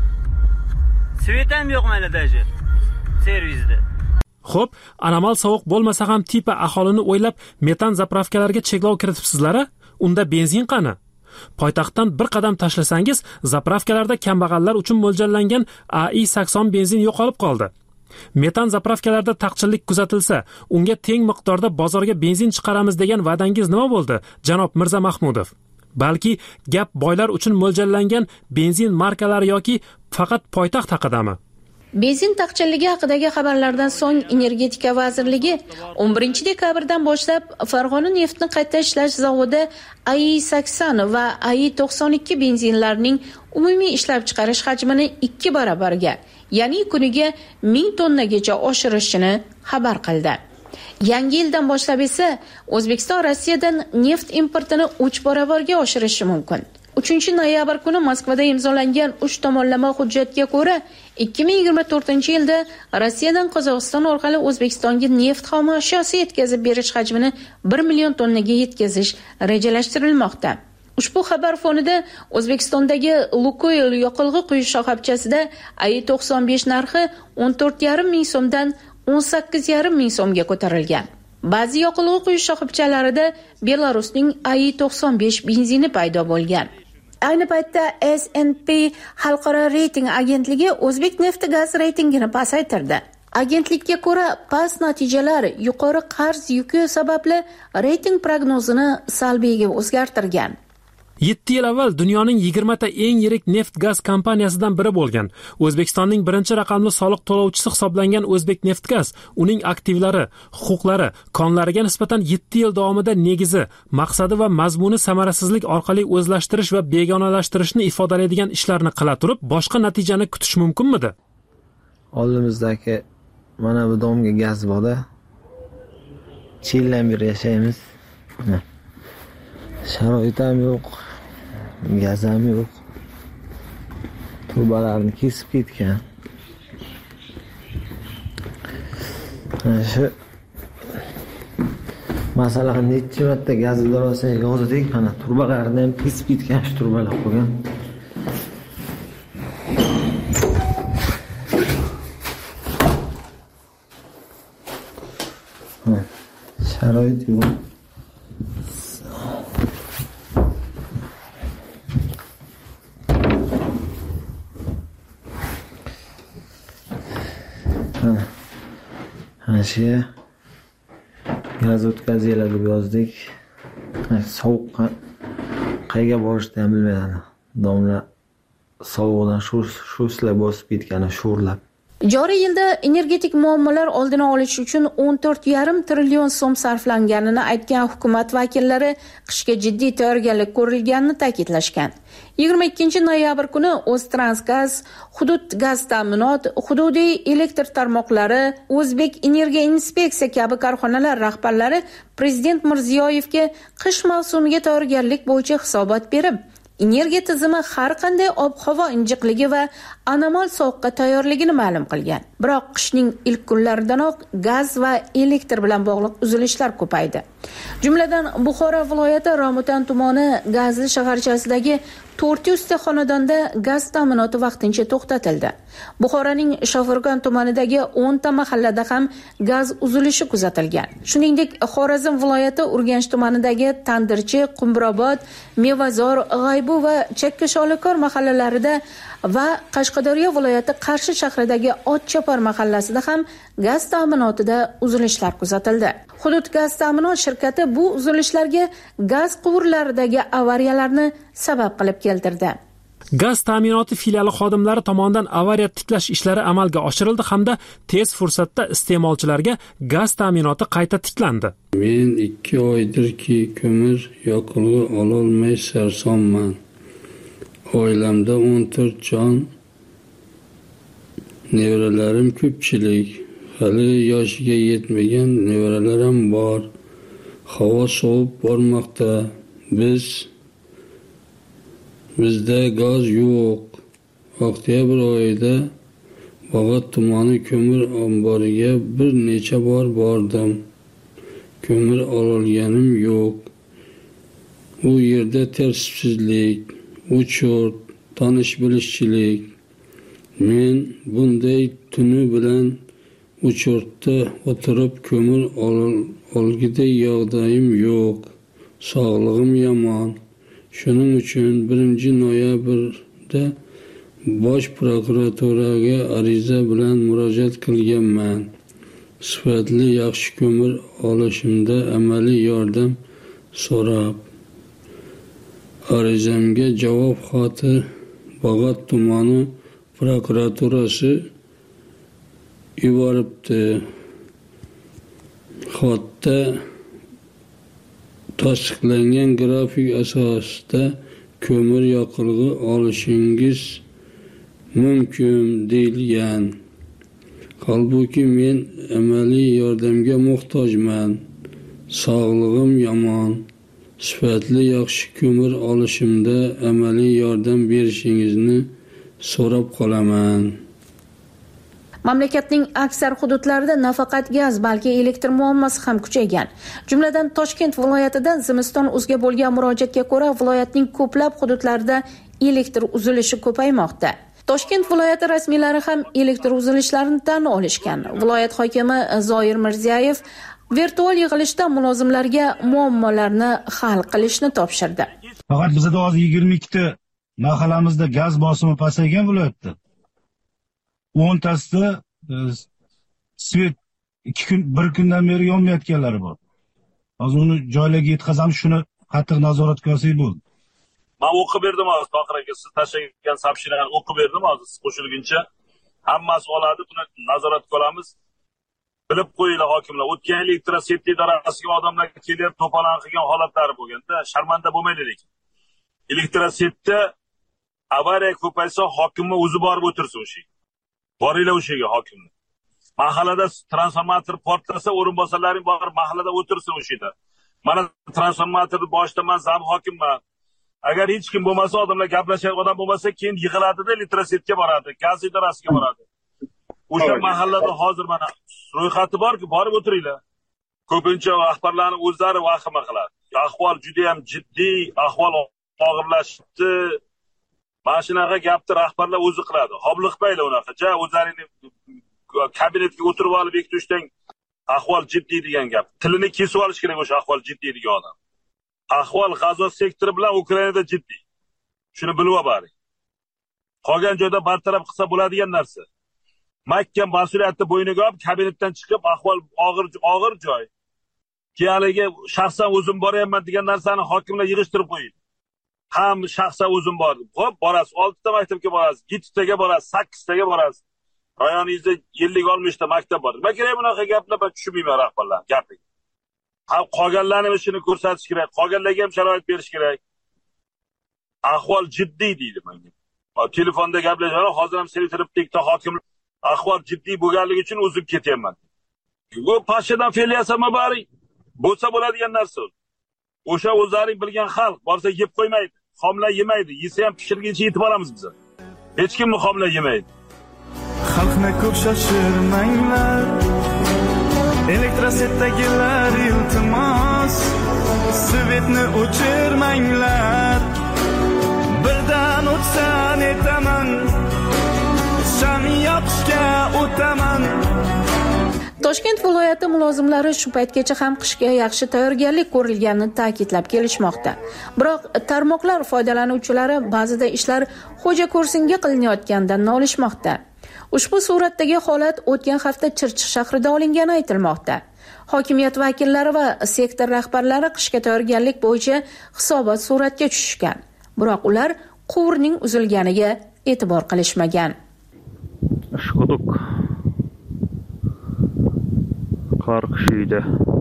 Svet ham yo'q mana dashi. Servisda. Xo'p, anomal sovuq bo'lmasa ham tipa aholini o'ylab metan zapravkalarga cheklov kiritibsizlar-a? Unda benzin qani? Poytaxtdan bir qadam tashlasangiz, zapravkalarda kambag'allar uchun mo'ljallangan A I sakson benzin yo'qolib qoldi. Metan zapravkalarda taqchillik kuzatilsa, unga teng miqdorda bozorga benzin chiqaramiz degan va'dangiz nima bo'ldi, janob Mirza Mahmudov? Balki gap boylar uchun mo'ljallangan benzin markalari yoki faqat poytaxt haqidami? Benzin taqchilligi haqidagi xabarlardan so'ng Energetika vazirligi o'n birinchi dekabrdan boshlab Farg'ona neftni qayta ishlash zavodi A I sakson va A I to'qson ikki benzinlarining umumiy ishlab chiqarish hajmini ikki barobarga, ya'ni kuniga ming tonnagacha oshirishini xabar qildi. Yangi yildan boshlab esa O'zbekiston Rossiyadan neft importini uch barobarga oshirishi mumkin. uchinchi noyabr kuni Moskvada imzolangan uch tomonlama hujjatga ko'ra ikki ming yigirma to'rtinchi yilda Rossiyadan Qozog'iston orqali O'zbekistonga neft xom ashyosi yetkazib berish hajmini bir million tonnaga yetkazish rejalashtirilmoqda. Ushbu xabar fonida O'zbekistondagi Lukoil yoqilg'i quyish shoxobchasida A I to'qson besh narxi o'n to'rt yarim ming so'mdan o'n sakkiz yarim ming so'mga ko'tarilgan. Ba'zi yoqilg'i quyish shoxobchalarida Belarusning A I to'qson besh benzini paydo bo'lgan. Ayni paytda S and P xalqaro reyting agentligi O'zbek nefti gaz reytingini pasaytirdi. Agentlikka ko'ra, past natijalar yuqori qarz yuki sababli reyting prognozini salbiyga o'zgartirgan. yetti yil avval dunyoning yigirma ta eng yirik neft-gaz kompaniyasidan biri bo'lgan O'zbekistonning birinchi raqamli soliq to'lovchisi hisoblangan O'zbekneftgaz uning aktivlari, huquqlari, konlariga nisbatan yetti yil davomida negizi, maqsadi va mazmuni samarasizlik orqali o'zlashtirish va begonalashtirishni ifodalaydigan ishlarni qila turib, boshqa natijani kutish mumkinmidi? Oldimizdagi mana bu domga gaz bor-da. Chillan bir yashaymiz. Sharoit ham yo'q, gaz ham yo'q. Trubalarni kesib ketgan. Shu masalan necha marta gaz idorasiga yozdik, mana trubalarni ham kesib ketgan, shu trubalar qo'ygan. Sharoit yo'q. Shu gaz o'tkazinglar deb yozdik. Sovuq qayga borishni ham bilmaydi. Domla sovuqdan shu shuslar bosib ketgani sho'rlab. Joriy yilda energetik muammolar oldini olish uchun o'n to'rt yarim trillion so'm sarflanganini aytgan hukumat vakillari qishga jiddiy tayyorgarlik ko'rilganini ta'kidlashgan. yigirma ikkinchi noyabr kuni O'ztransgaz, Hudud gaz ta'minot, hududiy elektr tarmoqlari, O'zbek Energiya inspeksiya kabi korxonalar rahbarlari Prezident Mirziyoyevga qish mavsumiga tayyorgarlik bo'yicha hisobot berib, energiya tizimi har qanday ob-havo injiqligi va anomal sovuqqa tayyorligini ma'lum qilgan. Biroq qishning ilk kunlaridanoq gaz va elektr bilan bog'liq uzilishlar ko'paydi. Jumladan, Buxoro viloyati Romutan tumani Gazli shaharchasidagi to'rt yuz ta xonadonda gaz ta'minoti vaqtincha to'xtatildi. Buxoroning Shofirgon tumanidagi o'n ta mahallada ham gaz uzilishi kuzatilgan. Shuningdek, Xorazm viloyati Urganch tumanidagi Tandirchi, Qumbrobod, Mevazor, G'aybu va Chakkasholikor mahallalarida va Qashqadaryo viloyati Qarshi shahridagi Otchopar mahallasida ham gaz ta'minotida uzilishlar kuzatildi. Hudud gaz ta'minot shirkati bu uzilishlarga gaz quvurlaridagi avariyalarni sabab qilib keltirdi. Gaz ta'minoti filiali xodimlari tomonidan avariya tiklash ishlari amalga oshirildi hamda tez fursatda iste'molchilarga gaz ta'minoti qayta tiklandi. Men ikki oydirki ko'mir yoqilg'i ololmay sarsonman. Oilamda o'n to'rt jon, nevaralarim ko'pchilik, hali yoshiga yetmagan nevaralarim bor. Havo sovib bormoqda. Biz bizda gaz yo'q. Oktyabr oyida Bag'at tumani ko'mir omboriga bir necha bor bordim. Ko'mir ololganim yo'q. U yerda tersibsizlik, uchurt, tanish-bilishchilik. Men bunday tuni bilan uchurtda o'tirib ko'mir olgiday yog'dayim yo'q. Sog'lig'im yomon. Shuning uchun birinchi noyabrda Bosh prokuraturaga ariza bilan murojaat qilganman. Sifatli yaxshi ko'mir olishimda amaliy yordam so'rab. Arizamga javob xati Bag'at tumani prokuraturasi yuboribdi. Xatda tasdiqlangan grafik asosida ko'mir yoqilg'i olishingiz mumkin deyilgan. Holbuki men amaliy yordamga muhtojman. Sog'lig'im yomon. Sifatli yaxshi ko'mir olishimda amaliy yordam berishingizni so'rab qolaman. Mamlakatning aksar hududlarida nafaqat gaz, balki elektr muammosi ham kuchaygan. Jumladan Toshkent viloyatida zimiston o'ziga bo'lgan murojaatga ko'ra, viloyatning ko'plab hududlarida elektr uzilishi ko'paymoqda. Toshkent viloyati rasmiylari ham elektr uzilishlarini tan olishgan. Viloyat hokimi Zoir Mirziyoyev virtual yig'ilishda mulozimlarga muammolarni hal qilishni topshirdi. Faqat bizda hozir yigirma ikkita mahallamizda gaz bosimi pasaygan viloyatda. o'ntasida svet ikki kun, bir kundan beri yonmayotganlari bor. Hozir uni joylarga yetkazamiz, shuni qattiq nazoratga olsak bo'ldi. Men o'qib berdim hozir Tohir aka, siz tashlagan sapshirani o'qib berdim hozir siz qo'shilguncha. Hammasi oladi, buni nazoratga olamiz. Bilib qo'yinglar hokimlar, o'tgan yil elektroseti idorasiga odamlar kelib to'polon qilgan holatlari bo'lganda, sharmanda bo'lmaylik. Elektrosetda avariya ko'paysa, hokimni o'zi borib o'tirsin o'sha. Boringlar o'sha yerga hokimni. Mahallada transformator portlasa, o'rinbosarlaring borib mahallada o'tirsin o'sha yerda. Mana transformatorni boshida men zam hokimman. Agar hech kim bo'lmasa, odamlar gaplashadigan odam bo'lmasa, keyin yig'iladi-da elektrosetga boradi, gaz idorasiga boradi. O'sha mahallada hozir mana ro'yxati bor-ku, borib o'tiringlar. Ko'pincha rahbarlarning o'zlari vahima qiladi. Ahvol juda ham jiddiy, ahvol og'irlashdi. Mana shunaqa gapni rahbarlar o'zi qiladi. Hobliqmaylar unaqa. Ja, o'zlaringni kabinetga o'tirib olib bekitishdan ahvol jiddiy degan gap. Tilini kesib olish kerak o'sha ahvol jiddiy degan odam. Ahvol G'azo sektori bilan Ukrainada jiddiy. Shuni bilib oling. Qolgan joyda bartaraf qilsa bo'ladigan narsa. Makka mas'uliyatni bo'yniga olib, kabinetdan chiqib, ahvol og'ir og'ir joy. Keyingi shaxsan o'zim boryapman degan narsani hokimlar yig'ishtirib qo'ying. Ham shaxsan o'zim bordim. Xo'p, borasiz, oltita maktabga borasiz, yettitaga borasiz, sakkiztaga borasiz. Rayoningizda ellik oltmishta maktab bor. Nima kerak bunaqa gaplar? Men tushunmayman rahbarlar gapiga. Ham qolganlarning ishini ko'rsatish kerak, qolganlarga ham sharoit berish kerak. Ahvol jiddiy deydi menga. Telefonda gaplashib, hozir ham selektorlikda hokim ahvol jiddiy bo'lganligi uchun o'zib ketyapman. Bu pashadan fe'l yasama bari bo'lsa bo'ladigan narsa. O'sha o'zlaring bilgan xalq borsa yeb qo'ymaydi, xomla yemaydi, yesa ham pishirguncha yetib olamiz biz. Hech kim xomla yemaydi. Xalqni ko'p shoshirmanglar. Elektrosetdagilar iltimos, svetni o'chirmanglar. Birdan o'tsan etaman, sham yoqishga o'taman. Toshkent viloyati mulozimlari shu paytgacha ham qishga yaxshi tayyorgarlik ko'rilganini ta'kidlab kelishmoqda. Biroq tarmoqlar foydalanuvchilari ba'zida ishlar xo'ja ko'rsinga qilinayotganidan nolishmoqda. Ushbu suratdagi holat o'tgan hafta Chirchiq shahrida olingani aytilmoqda. Hokimiyat vakillari va sektor rahbarlari qishga tayyorgarlik bo'yicha hisobot suratga tushishgan. Biroq ular quvurning uzilganiga e'tibor qilishmagan. Ishquduk qor qushiydi.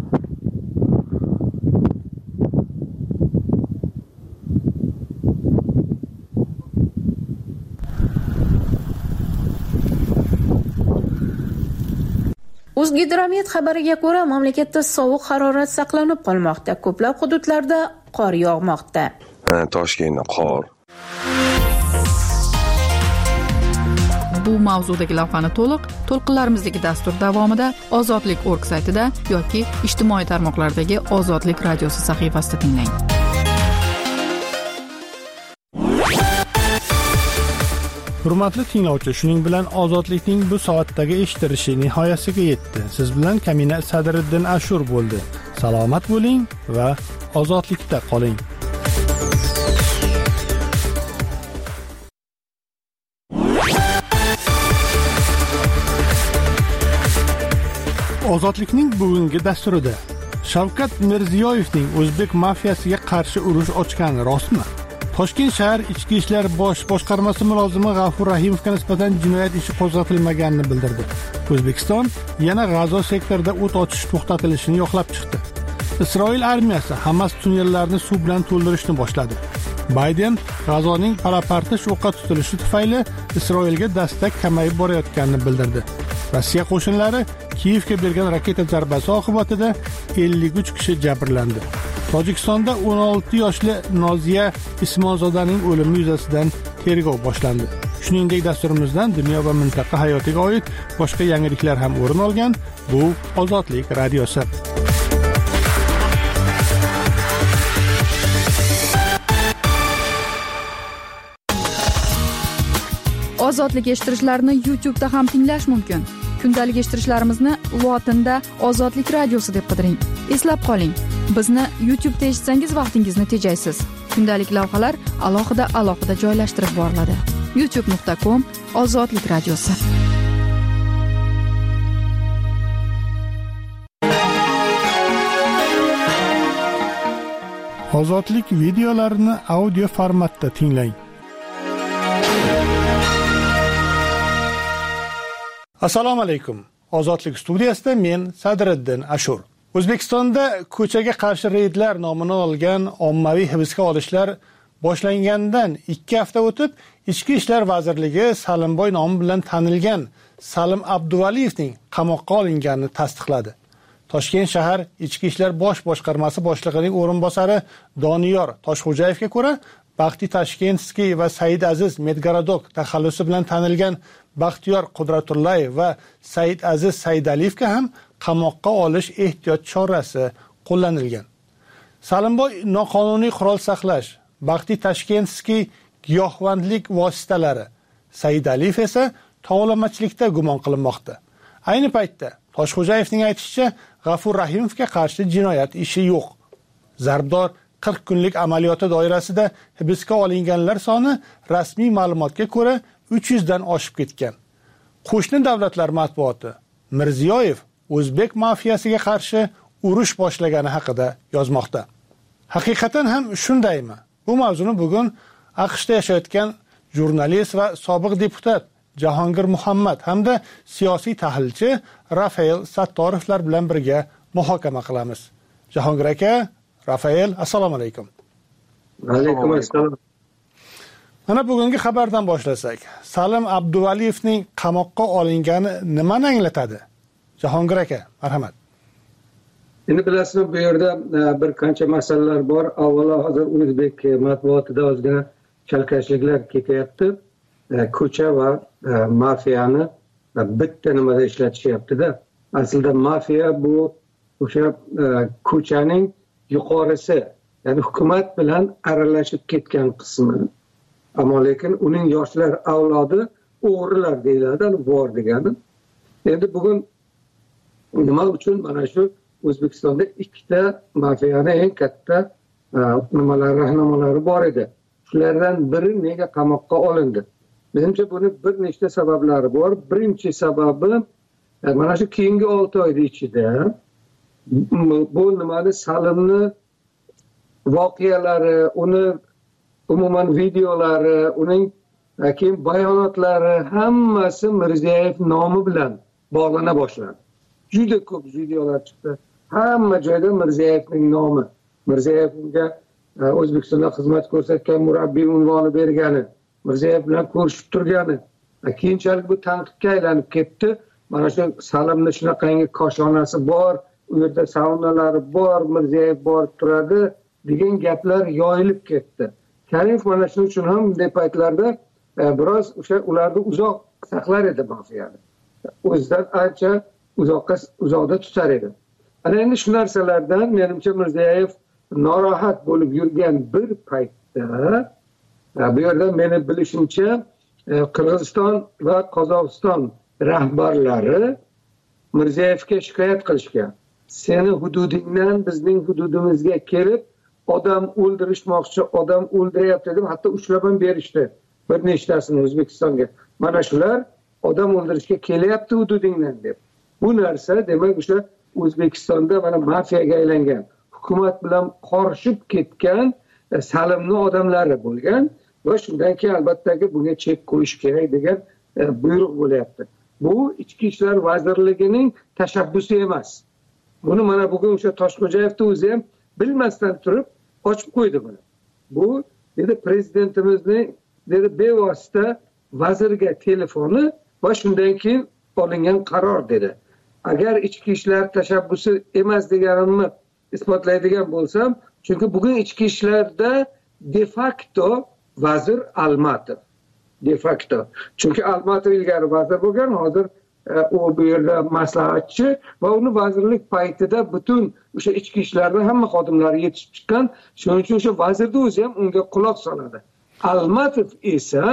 O'zgidromet xabariga ko'ra, mamlakatda sovuq harorat saqlanib qolmoqda. Ko'plab hududlarda qor yog'moqda. Ha, Toshkentda qor. Bu mavzudagi lavhani to'liq to'lqinlarimizdagi dastur davomida ozodlik nokta org saytida yoki ijtimoiy tarmoqlardagi Ozodlik radiosi sahifasida tinglang. Hurmatli tinglovchi, shuning bilan ozodlikning bu soatdagi eshittirishi nihoyasiga yetdi. Siz bilan Kamina Sadriddin Ashur bo'ldi. Salomat bo'ling va ozodlikda qoling. Ozodlikning bugungi dasturida Shavkat Mirziyoyevning O'zbek mafiyasiga qarshi urush ochgani rostmi? Toshkent shahar ichki ishlar bosh boshqarmasi mulozimi G'afur Rahimovga nisbatan jinoyat ishi qo'zg'atilmaganini bildirdi. O'zbekiston yana G'azo sektorida o't ochish to'xtatilishini yoqlab chiqdi. Isroil armiyasi Hamas tunnellarini suv bilan to'ldirishni boshladi. Bayden G'azoning palapartish o'qqa tutilishi tufayli Isroilga dastak kamayib borayotganini bildirdi. Rossiya qo'shinlari Kiyevga bergan raketa zarbasi oqibatida ellik uch kishi jabrlandi. Tojikistonda o'n olti yoshli Noziya Ismonzodaning o'limi yuzasidan tergov boshlandi. Shuningdek, dasturimizdan dunyo va mintaqa hayotiga oid boshqa yangiliklar ham o'rin olgan. Bu Ozodlik radiosi. Ozodlik eshittirishlarini YouTube'da ham tinglash mumkin. Kundalik eshittirishlarimizni lotinda Ozodlik radiosi deb qidiring. Eslab qoling, bizni YouTube'da eshitsangiz vaqtingizni tejaysiz. Kundalik lavhalar alohida alohida joylashtirib boriladi. youtube nuqta com Ozodlik radiosi. Ozodlik videolarini audio formatda tinglang. Assalomu alaykum. Ozodlik studiyasida men Sadriddin Ashur. O'zbekistonda ko'chaga qarshi reydlar nomini olgan ommaviy hibsga olishlar boshlangandan ikki hafta o'tib, Ichki ishlar vazirligi Salimboy nomi bilan tanilgan Salim Abduvaliyevning qamoqqa olinganini tasdiqladi. Toshkent shahar Ichki ishlar bosh boshqarmasi boshlig'ining o'rinbosari Doniyor Toshxo'jayevga ko'ra, Baxti Tashkentskiy va Said Aziz Medgarodok taxallusi bilan tanilgan Baxtiyor Qudratullayev va Said Aziz Saidaliyevga ham qamoqqa olish ehtiyot chorasi qo'llanilgan. Salimboy noqonuniy qurol saqlash, Baxti Tashkentskiy giyohvandlik vositalari, Saidaliyev esa tovlamachilikda gumon qilinmoqda. Ayni paytda Toshxo'jayevning aytishicha, G'afur Rahimovga qarshi jinoyat ishi yo'q. Zarbdor qirq kunlik amaliyoti doirasida hibsga olinganlar soni rasmiy ma'lumotga ko'ra uch yuz dan oshib ketgan. Qo'shni davlatlar matbuoti Mirziyoyev O'zbek mafiyasiga qarshi urush boshlagani haqida yozmoqda. Haqiqatan ham shundaymi? Bu mavzuni bugun AQShda yashayotgan jurnalist va sobiq deputat Jahongir Muhammad hamda siyosiy tahlilchi Rafael Sattorovlar bilan birga muhokama qilamiz. Jahongir aka, Rafael, assalomu alaykum. Alaykum assalom. Mana bugungi xabardan boshlasak, Salim Abduvaliyevning qamoqqa olingani nimani anglatadi? Jahongir aka, marhamat. Endi bilasizmi, bu yerda bir qancha masalalar bor. Avvalo hozir O'zbek matbuotida ozgina chalkashliklar ketyapti. Ko'cha va mafiyani bitta nimada ishlatishyapti-da. Aslida mafiya bu o'sha ko'chaning yuqorisi, ya'ni hukumat bilan aralashib ketgan qismi. Ammo lekin uning yoshlar avlodi o'g'rilar deyiladi, bor degani. Endi bugun nima uchun mana shu O'zbekistonda ikkita mafiyani eng katta nimalar rahnamalari bor edi. Shulardan biri nega qamoqqa olindi? Menimcha buni bir nechta sabablari bor. Birinchi sababi mana shu keyingi olti oy ichida bu nimani Salimni voqealari, uni umuman videolari, uning keyin bayonotlari hammasi Mirziyoyev nomi bilan bog'lana boshladi. Juda ko'p videolar chiqdi. Hamma joyda Mirziyoyevning nomi. Mirziyoyevga O'zbekistonda xizmat ko'rsatgan murabbiy unvoni bergani, Mirziyoyev bilan ko'rishib turgani. Keyinchalik bu tanqidga aylanib ketdi. Mana shu Salimning shunaqangi koshonasi bor, u yerda saunalari bor, Mirziyoyev borib turadi degan gaplar yoyilib ketdi. Karimov mana shuning uchun ham bunday paytlarda biroz o'sha ularni uzoq saqlar edi mafiyani. O'zidan ancha uzoqqa uzoqda tutar edi. Ana endi shu narsalardan menimcha Mirziyoyev norohat bo'lib yurgan bir paytda bu yerda meni bilishimcha Qirg'iziston va Qozog'iston rahbarlari Mirziyoyevga shikoyat qilishgan. Seni hududingdan bizning hududimizga kelib odam o'ldirishmoqchi, odam o'ldiryapti deb hatto ushlab ham berishdi bir nechtasini O'zbekistonga. Mana shular odam o'ldirishga kelyapti hududingdan deb. Bu narsa demak o'sha O'zbekistonda mana mafiyaga aylangan, hukumat bilan qorishib ketgan Salimni odamlari bo'lgan va shundan keyin albatta bunga chek qo'yish kerak degan buyruq bo'lyapti. Bu Ichki ishlar vazirligining tashabbusi emas. Buni mana bugun o'sha Toshxo'jayevning o'zi ham bilmasdan turib ochib qo'ydi buni. Bu dedi prezidentimizning dedi bevosita vazirga telefoni va shundan keyin olingan qaror dedi. Agar ichki ishlar tashabbusi emas deganimni isbotlaydigan bo'lsam, chunki bugun ichki ishlarda de facto vazir Almatov. De facto. Chunki Almatov ilgari vazir bo'lgan, hozir u bu yerda maslahatchi va uni vazirlik paytida butun o'sha ichki ishlarning hamma xodimlari yetishib chiqqan. Shuning uchun o'sha vazirni o'zi ham unga quloq soladi. Almatov esa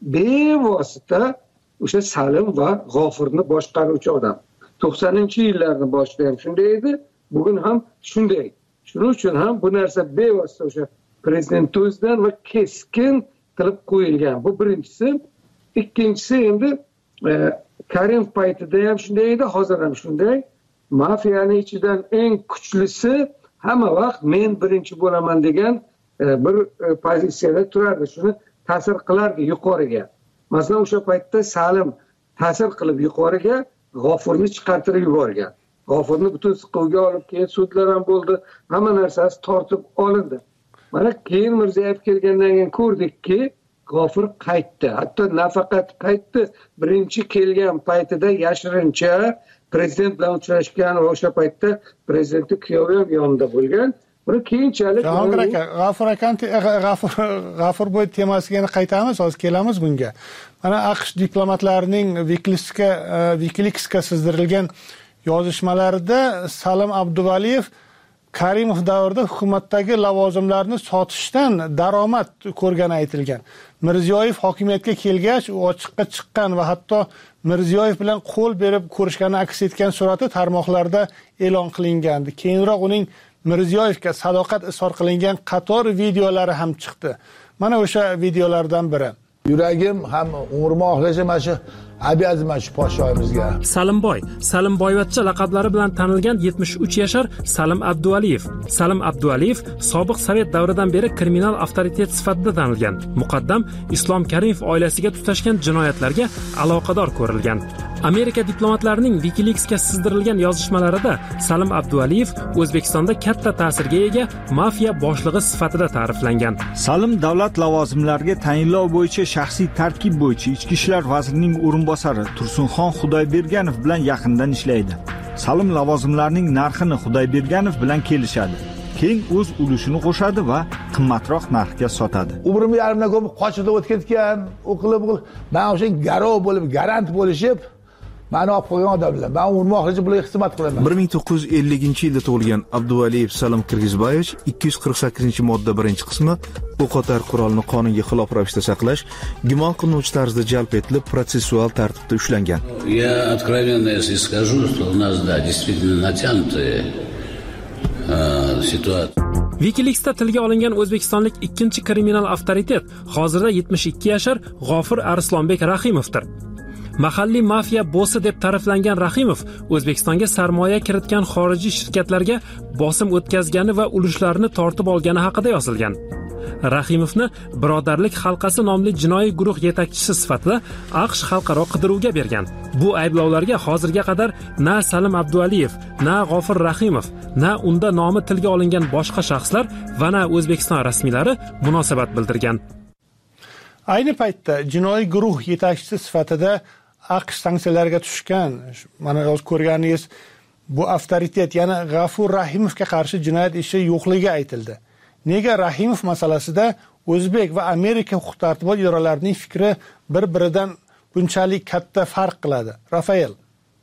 bevosita o'sha Salim va G'ofurni boshqaruvchi odam. to'qsoninchi yillarning boshida ham shunday edi, bugun ham shunday. Shuning uchun ham bu narsa bevosita o'sha prezident o'zidan va keskin qilib qo'yilgan. Bu birinchisi. Ikkinchisi endi e, Karimov paytida ham shunday edi, hozir ham shunday. Mafiyaning ichidan eng kuchlisi hamma vaqt men birinchi bo'laman degan e, bir e, pozitsiyada turardi. Shuni ta'sir qilardi yuqoriga. Masalan, o'sha paytda Salim ta'sir qilib yuqoriga G'ofurni chiqartirib yuborgan. G'ofurni butun siquvga olib, keyin sudlar ham bo'ldi. Hamma narsasi tortib olindi. Mana keyin Mirziyoyev kelgandan keyin ko'rdikki, G'ofur qaytdi. Hatto nafaqat qaytdi, birinchi kelgan paytida yashirincha prezident bilan uchrashgan va o'sha paytda prezidentning kuyovi ham yonida bo'lgan. Buni keyinchalik Jahongir aka, G'afur akam G'afur G'afur bo'y temasiga yana qaytamiz, hozir kelamiz bunga. Mana AQSh diplomatlarining Wikileaksga Wikileaksga sizdirilgan yozishmalarida Salim Abduvaliyev Karimov davrida hukumatdagi lavozimlarni sotishdan daromad ko'rgani aytilgan. Mirziyoyev hokimiyatga kelgach, u ochiqqa chiqqan va hatto Mirziyoyev bilan qo'l berib ko'rishgani aks etgan surati tarmoqlarda e'lon qilingandi. Keyinroq uning Mirziyoyevga sadoqat izhor qilingan qator videolari ham chiqdi. Mana o'sha videolardan biri. Yuragim ham umrim oxirigacha mana shu abiyazman shu podshoyimizga. Salimboy, Salimboyvachcha laqablari bilan tanilgan yetmish uch yashar Salim Abduvaliyev. Salim Abduvaliyev sobiq Sovet davridan beri kriminal avtoritet sifatida tanilgan. Muqaddam Islom Karimov oilasiga tutashgan jinoyatlarga aloqador ko'rilgan. Amerika diplomatlarining Wikileaksga sizdirilgan yozishmalarida Salim Abduvaliyev O'zbekistonda katta ta'sirga ega mafiya boshlig'i sifatida ta'riflangan. Salim davlat lavozimlariga tayinlov bo'yicha shaxsiy tarkib bo'yicha Ichki ishlar vazirining o'rinbosari Tursunxon Xudoyberganov bilan yaqindan ishlaydi. Salim lavozimlarining narxini Xudoyberganov bilan kelishadi. Keyin o'z ulushini qo'shadi va qimmatroq narxga sotadi. Umrim yarimdan ko'p qochib o'tib ketgan, o'qilib, men o'sha garov bo'lib, garant bo'lishib ma'ni olib qo'ygan odamlar. Men umrim oxirigacha bularga xizmat qilaman. bir ming to'qqiz yuz ellinchi yilda tug'ilgan Abduvaliyev Salim Qirg'izboyevich ikki yuz qirq sakkizinchi modda birinchi qismi o'qotar qurolni qonunga xilof ravishda saqlash, gumon qilinuvchi tarzda jalb etilib, protsessual tartibda ushlangan. Я откровенно если скажу, что у нас да, действительно натянутая situatsiya. Wikileaksda tilga olingan o'zbekistonlik ikkinchi kriminal avtoritet hozirda yetmish ikki yashar G'ofur Arslonbek Rahimovdir. Mahalliy mafiya bossi deb ta'riflangan Rahimov O'zbekistonga sarmoya kiritgan xorijiy shirkatlarga bosim o'tkazgani va ulushlarni tortib olgani haqida yozilgan. Rahimovni Birodarlik halqasi nomli jinoiy guruh yetakchisi sifatida AQSh xalqaro qidiruvga bergan. Bu ayblovlarga hozirga qadar na Salim Abduvaliyev, na G'ofur Rahimov, na unda nomi tilga olingan boshqa shaxslar va na O'zbekiston rasmiylari munosabat bildirgan. Ayni paytda jinoiy guruh yetakchisi sifatida AQSh sanksiyalarga tushgan. Mana hozir ko'rganingiz bu avtoritet, yana G'afur Rahimovga qarshi jinoyat ishi yo'qligi aytildi. Nega Rahimov masalasida o'zbek va amerika huquq tartibot idoralarining fikri bir biridan bunchalik katta farq qiladi? Rafael.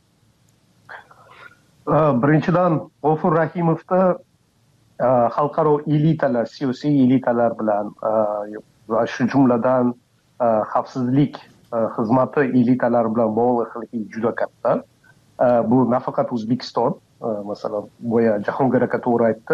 Birinchidan, G'ofur Rahimovda xalqaro elitalar, siyosiy elitalar bilan va shu jumladan xavfsizlik xizmati elitalari bilan bog'liqligi juda katta. Bu nafaqat O'zbekiston, masalan, boya Jahongir aka to'g'ri aytdi.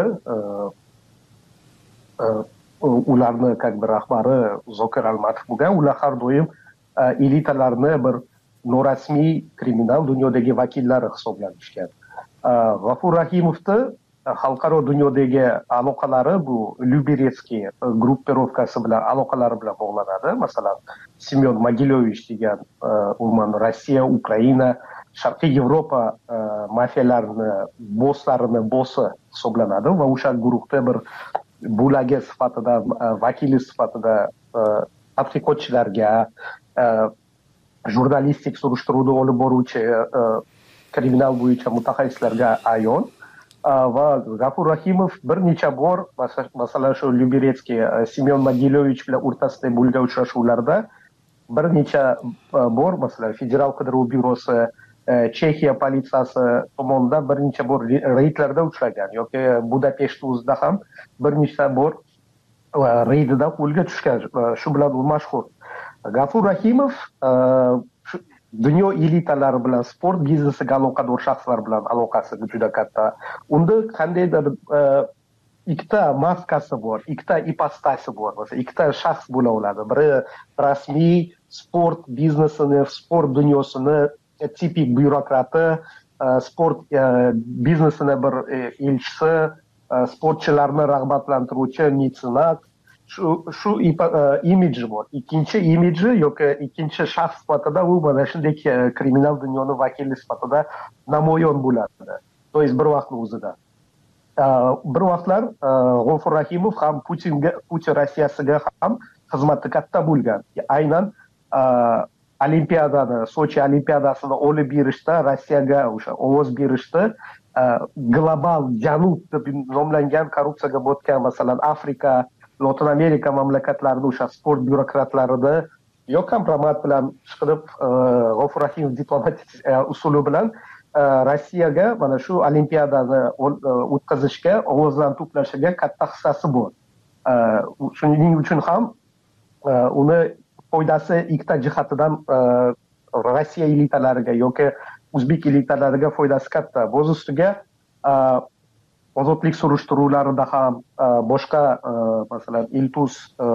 Ularni как бы rahbari Zokir Almatov bo'lgan, ular har doim elitalarni bir norasmiy kriminal dunyodagi vakillari hisoblanishgan. G'ofur Rahimovda xalqaro dunyodagi aloqalari bu Lyuberetsky gruppirovkasi bilan aloqalari bilan bog'lanadi. Masalan, Semyon Mogilovich degan umuman Rossiya, Ukraina, Sharqiy Yevropa mafiyalarini bosslarini bossi hisoblanadi va o'sha guruhda bir bo'lagi sifatida, vakili sifatida tadqiqotchilarga, jurnalistik surishtiruvni olib boruvchi kriminal bo'yicha mutaxassislarga ayon. Va G'ofur Rahimov bir necha bor, masalan, shu Lyuberetsky, Semyon Mogilovich bilan o'rtasida bo'lgan uchrashuvlarda bir necha bor, masalan, Federal qidiruv byurosi, Chexiya politsiyasi tomonidan bir necha bor reydlarda uchragan yoki Budapesht o'zida ham bir necha bor reydida qo'lga tushgan. Shu bilan u mashhur. G'ofur Rahimov dunyo elitalari bilan, sport biznesiga aloqador shaxslar bilan aloqasi juda katta. Unda qandaydir ikkita maskasi bor, ikkita ipostasi bor. Masalan, ikkita shaxs bo'la oladi. Biri rasmiy sport biznesini, sport dunyosini tipik byurokrati, sport biznesini bir elchisi, sportchilarni rag'batlantiruvchi metsenat. Shu shu imidji bor. Ikkinchi imidji yoki ikkinchi shaxs sifatida u mana shunday kriminal dunyoni vakili sifatida namoyon bo'ladi. To есть bir vaqtning o'zida. Bir vaqtlar G'ofur Rahimov ham Putinga, Putin Rossiyasiga ham xizmati katta bo'lgan. Aynan Olimpiadani, Sochi Olimpiadasini olib berishda, Rossiyaga o'sha ovoz berishda global janub deb nomlangan korrupsiyaga botgan, masalan, Afrika, Latin Amerika mamlakatlarida o'sha sport byurokratlarida yo kompromat bilan chiqib, G'ofur Rahimov diplomatik usuli bilan Rossiyaga mana shu Olimpiadani o'tkazishga, ovozlarni to'plashiga katta hissasi bor. Shuning uchun ham uni foydasi ikkita jihatidan Rossiya elitalariga yoki o'zbek elitalariga foydasi katta. Bo'z ustiga ozodlik surishtiruvlarida ham, boshqa masalan Iltuz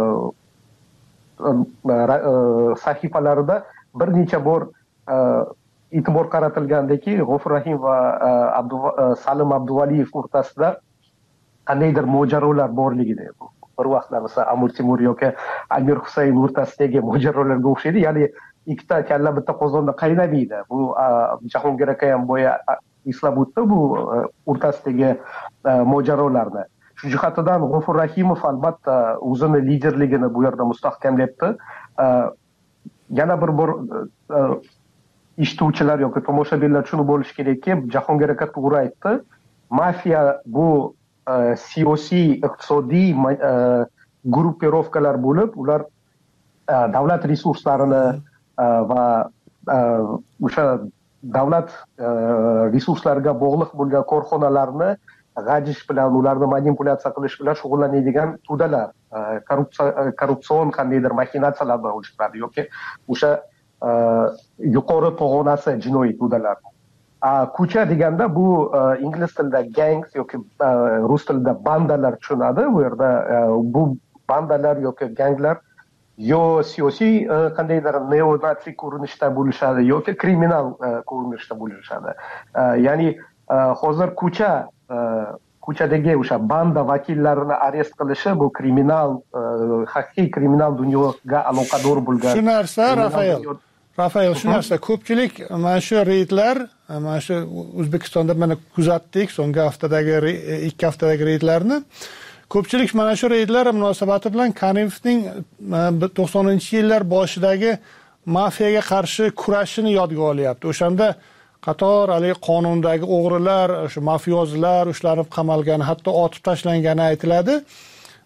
sahifalarida bir necha bor e'tibor qaratilgandaki, G'ofur Rahimov va Salim Abduvaliyev o'rtasida qandaydir mojarolar borligida. Bir vaqtlar masalan Amir Temur yoki Amir Husayn o'rtasidagi mojarolarga o'xshaydi. Ya'ni ikkita kalla bitta qozonda qaynamaydi. Bu Jahongir aka ham boya eslab o'tdi bu o'rtasidagi mojarolarni. Shu jihatidan G'ofur Rahimov albatta o'zini liderligini bu yerda mustahkamlayapti. Yana bir bor eshituvchilar yoki tomoshabinlar shuni bo'lishi kerakki, Jahongir aka to'g'ri aytdi. Mafiya bu siyosiy, iqtisodiy gruppirovkalar bo'lib, ular davlat resurslarini va o'sha davlat resurslariga bog'liq bo'lgan korxonalarni g'ajish bilan, ularni manipulyatsiya qilish bilan shug'ullanadigan to'dalar, korrupsion qandaydir machinatsiyalar bilan o'chiradi yoki o'sha yuqori pog'onasi jinoiy to'dalar. Ko'cha deganda bu ingliz tilida gangs yoki rus tilida bandalar tushunadi. Bu yerda bu bandalar yoki ganglar yo siyosiy qandaydir neonazi ko'rinishda bo'lishadi yoki kriminal ko'rinishda bo'lishadi. Ya'ni hozir ko'cha ko'chadagi o'sha banda vakillarini arest qilishi bu kriminal, haqiqiy kriminal dunyoga aloqador bo'lgan. Shu narsa Rafael Rafael shu narsa ko'pchilik mana shu reydlar, mana shu O'zbekistonda mana kuzatdik so'nggi haftadagi ikki haftadagi reydlarni. Ko'pchilik mana shu reydlar munosabati bilan Karimovning to'qsoninchi yillar boshidagi mafiyaga qarshi kurashini yodga olyapti. O'shanda qator hali qonundagi o'g'rilar, o'sha mafiyozlar ushlanib qamalgani, hatto otib tashlangani aytiladi.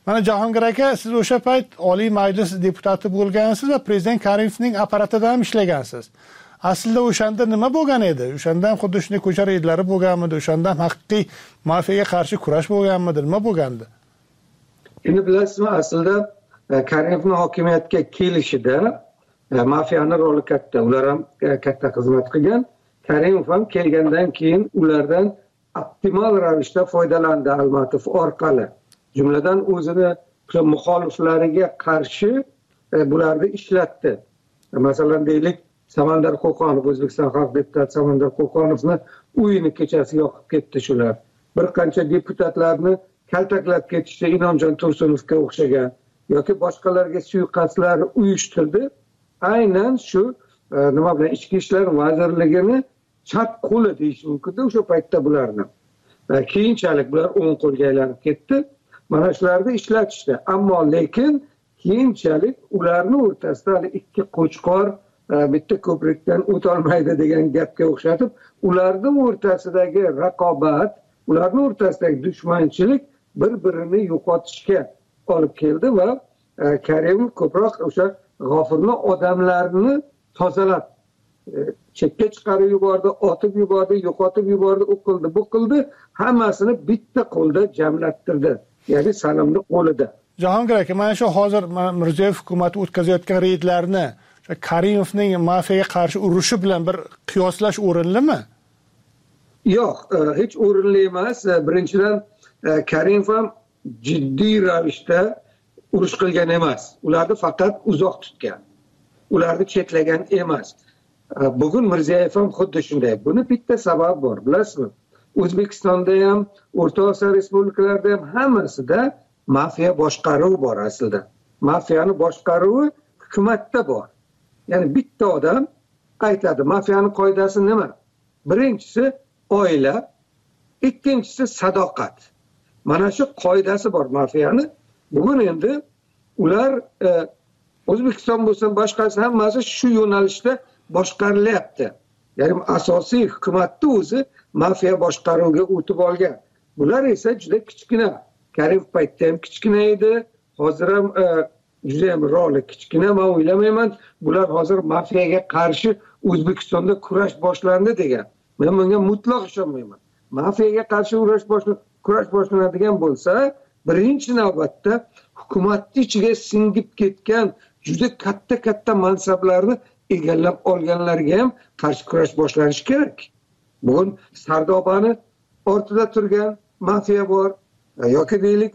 Mana Jahongir aka, siz o'sha payt Oliy Majlis deputati bo'lgansiz va prezident Karimovning apparatida ham ishlagansiz. Aslida o'shanda nima bo'lgan edi? O'shanda ham xuddi shunday ko'cha reydlari bo'lganmidi? O'shanda ham haqiqiy mafiyaga qarshi kurash bo'lganmidi? Nima bo'lgandi? Endi bilasizmi, aslida Karimovning hokimiyatga kelishida mafiyani roli katta. Ular ham katta xizmat qilgan. Karimov ham kelgandan keyin ulardan optimal ravishda foydalandi Almatov orqali. Jumladan o'zini muxoliflariga qarshi bularni ishlatdi. Masalan, deylik, Samandar Qo'qonov, O'zbekiston xalq deputati Samandar Qo'qonovni uyini kechasi yoqib ketdi shular. Bir qancha deputatlarni kaltaklab ketishdi, Inomjon Tursunovga o'xshagan yoki boshqalarga suiqasdlar uyushtirdi. Aynan shu nima bilan Ichki ishlar vazirligini chap qo'li deyish mumkin o'sha paytda bularni. Keyinchalik bular o'ng qo'lga aylanib ketdi. Mana shularni ishlatishdi. Ammo lekin keyinchalik ularni o'rtasida ikki qo'chqor bitta ko'prikdan o'tolmaydi degan gapga o'xshatib, ularning o'rtasidagi raqobat, ularning o'rtasidagi dushmanchilik bir-birini yo'qotishga olib keldi va Karimov ko'proq o'sha G'ofurni odamlarini tozalab chetga chiqarib yubordi, otib yubordi, yo'qotib yubordi, u qildi, bu qildi, hammasini bitta qo'lda jamlattirdi. Ya'ni Salimning qo'lida. Jahongir aka, mana shu hozir Mirziyoyev hukumati o'tkazayotgan reydlarni Karimovning mafiyaga qarshi urushi bilan bir qiyoslash o'rinlimi? Yo'q, hech o'rinli emas. Birinchidan Karimov ham jiddiy ravishda urush qilgan emas. Ularni faqat uzoq tutgan. Ularni chetlagan emas. Bugun Mirziyoyev ham xuddi shunday. Buni bitta sabab bor, bilasizmi? O'zbekistonda ham, O'rta Osiyo respublikalarida ham hammasida mafiya boshqaruvi bor aslida. Mafiyani boshqaruvi hukumatda bor. Ya'ni bitta odam aytadi, mafiyani qoidasi nima? Birinchisi oila, ikkinchisi sadoqat. Mana shu qoidasi bor mafiyani. Bugun endi ular e, O'zbekiston bo'lsin, boshqasi hammasi shu yo'nalishda boshqarilyapti. Ya'ni asosiy hukumatning o'zi mafiya boshqaruviga o'tib olgan. Bular esa juda kichkina. Karimov paytda ham kichkina edi, hozir ham e, juda ham roli kichkina. Men o'ylamayman, bular hozir mafiyaga qarshi O'zbekistonda kurash boshlandi degan. Men bunga mutlaq ishonmayman. Mafiyaga qarshi kurash boshlanadi, kurash boshlanadigan bo'lsa, birinchi navbatda hukumatning ichiga singib ketgan juda katta-katta mansablarni egallab olganlarga ham qarshi kurash boshlanishi kerak. Bugun Sardobani ortida turgan mafiya bor, yoki deylik,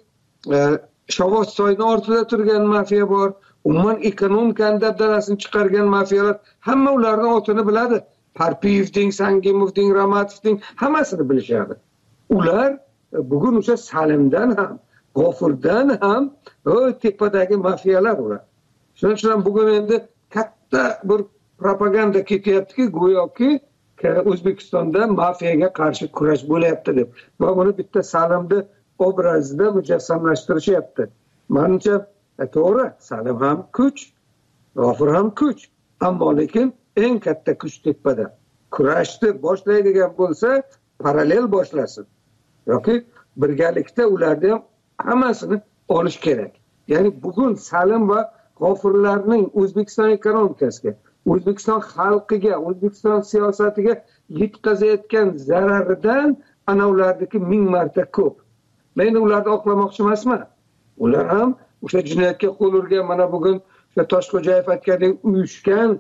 Shovotsoyning ortida turgan mafiya bor, umuman ekonomikani dabdalasini chiqargan mafiyalar, hamma ularning otini biladi. Parpiyevning, Sangimovning, Ramatovning hammasini bilishadi. Ular bugun o'sha Salimdan ham, G'ofurdan ham o tepadagi mafiyalar ular. Shuning uchun bugun endi katta bir propaganda ketyaptiki, go'yoki O'zbekistonda mafiyaga qarshi kurash bo'lyapti deb. Va buni bitta Salimni obrazida mujassamlashtirishyapti. Menimcha to'g'ri, Salim ham kuch, G'ofur ham kuch, ammo lekin eng katta kuch tepada. Kurashni boshlaydigan bo'lsa, parallel boshlasin. Yoki birgalikda ularni ham hammasini olish kerak. Ya'ni bugun Salim va G'ofurlarning O'zbekiston ekonomikasiga, O'zbekiston xalqiga, O'zbekiston siyosatiga yetkazayotgan zararidan ana ulardagi ming marta ko'p. Men ularni oqlamoqchi emasman. Ular ham o'sha jinoyatga qo'l urgan, mana bugun o'sha Toshxo'jayev aytgandek uyushgan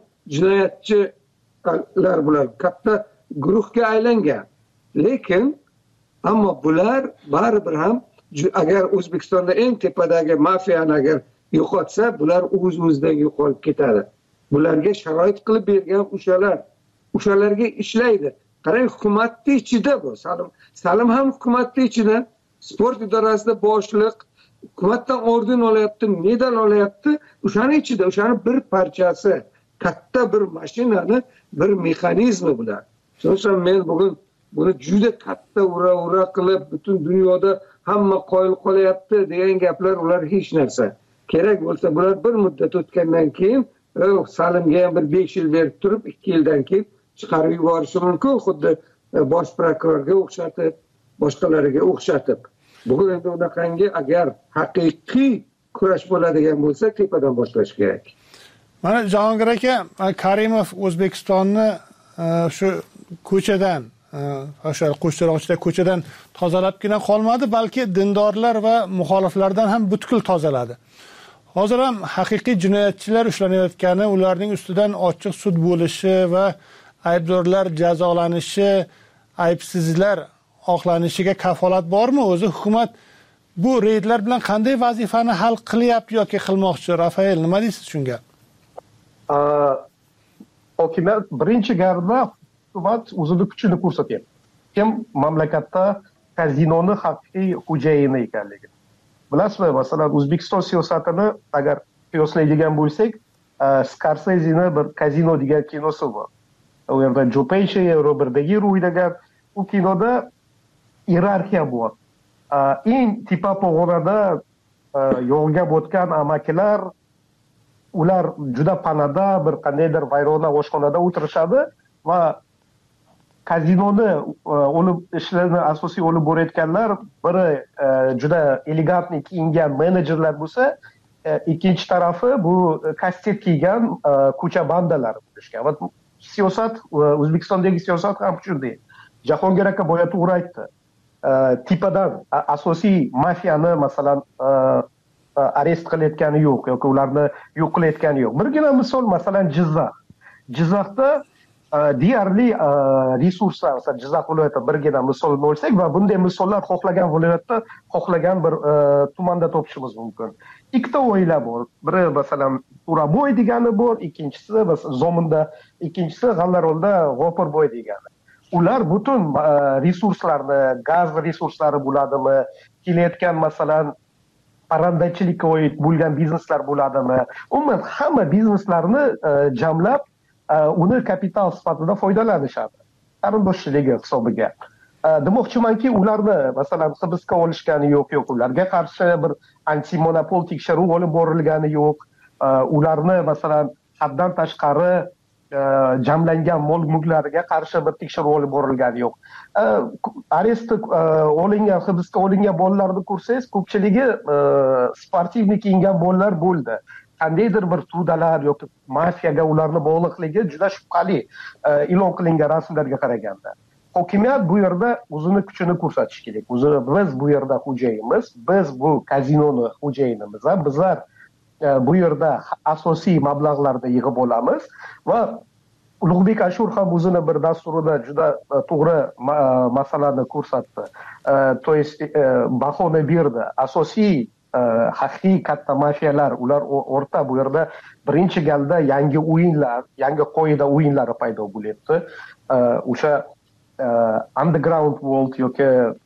jinoyatchilar bular katta guruhga aylangan. Lekin ammo bular baribir ham agar O'zbekistonda eng tepadagi mafiyani agar yo'qotsa, bular o'z-o'zidan yo'qolib ketadi. Bularga sharoit qilib bergan o'shalar, o'shalarga ishlaydi. Qarang, hukumatning ichida bu. Salim, Salim ham hukumatning ichida, sport idorasida boshliq, hukumatdan orden olyapti, medal olyapti. O'shaning ichida, o'shaning bir parchasi, katta bir mashinani, bir mexanizmi bular. Shuning uchun men bugun buni juda katta ura-ura qilib, butun dunyoda hamma qoyil qolyapti degan gaplar ular hech narsa. Kerak bo'lsa bular bir muddat o'tgandan keyin Salimga ham bir besh yil berib turib, ikki yildan keyin chiqarib yuborishi mumkin, xuddi bosh prokurorga o'xshatib, boshqalariga o'xshatib. bugun endi unaqangi agar haqiqiy kurash bo'ladigan bo'lsa tepadan boshlash kerak. Mana Jahongir aka, Karimov O'zbekistonni shu ko'chadan, o'sha Qo'shchiroqchida ko'chadan tozalabgina qolmadi, balki dindorlar va muxoliflardan ham butkul tozaladi. Hozir ham haqiqiy jinoyatchilar ushlanayotgani, ularning ustidan ochiq sud bo'lishi va aybdorlar jazolanishi, aybsizlar oqlanishiga kafolat bormi? O'zi hukumat bu reydlar bilan qanday vazifani hal qilyapti yoki qilmoqchi? Rafael, nima deysiz shunga? Hokimiyat birinchi galda hukumat o'zini kuchini ko'rsatyapti. Kim mamlakatda kazinoni haqiqiy xo'jayini ekanligi. Bilasizmi, masalan, O'zbekiston siyosatini agar qiyoslaydigan bo'lsak, Scorsese'ni bir Kazino degan kinosi bor. U yerda Joe Pesci, Robert De Niro o'ynagan u kinoda iyerarxiya bor. Eng tepa pog'onada yo'lga botgan amakilar, ular juda panada bir qandaydir vayrona oshxonada o'tirishadi va kazinoni olib ishlarni asosiy olib borayotganlar biri juda elegantni kiyingan menejerlar bo'lsa, ikkinchi tarafi bu kastet kiygan ko'cha bandalar bo'lishgan. Va siyosat, O'zbekistondagi siyosat ham shunday. Jahongir aka boya to'g'ri aytdi. Tepadan asosiy mafiyani masalan arest qilayotgani yo'q yoki ularni yo'q qilayotgani yo'q. Birgina misol masalan Jizzax. Jizzaxda deyarli resurslar, masalan Jizzax viloyati birgina misolni olsak va bunday misollar xohlagan viloyatda, xohlagan bir tumanda topishimiz mumkin. Ikkita oila bor. Biri masalan Uraboy degani bor, ikkinchisi Zominda, ikkinchisi G'allarolda G'ofurboy degani. Ular butun resurslarni, gaz resurslari bo'ladimi, kelayotgan masalan parrandachilikka oid bo'lgan bizneslar bo'ladimi, umuman hamma bizneslarni jamlab uni kapital sifatida foydalanishadi. Qarindoshchiligi hisobiga. Demoqchimanki, ularni masalan hibsga olishgani yo'q, yo'q, ularga qarshi bir antimonopol tekshiruv olib borilgani yo'q. Ularni masalan haddan tashqari jamlangan mol mulklariga qarshi bir tekshiruv olib borilgani yo'q. Arest olingan, hibsga olingan bolalarni ko'rsangiz, ko'pchiligi sportivni kiyingan bolalar bo'ldi. Qandaydir bir tudalar yoki mafiyaga ularni bog'liqligi juda shubhali e'lon qilingan rasmlarga qaraganda. Hokimiyat bu yerda o'zini kuchini ko'rsatishi kerak. O'zi biz bu yerda xo'jayinmiz, biz bu kazinoni xo'jayinimiz, bizlar bu yerda asosiy mablag'larni yig'ib olamiz va Ulug'bek Ashur ham o'zini bir dasturida juda to'g'ri masalani ko'rsatdi. To есть bahoni berdi. Asosiy haqiqiy katta mafiyalar, ular o'rta bu yerda birinchi galda yangi o'yinlar, yangi qoida o'yinlari paydo bo'lyapti. O'sha underground world yoki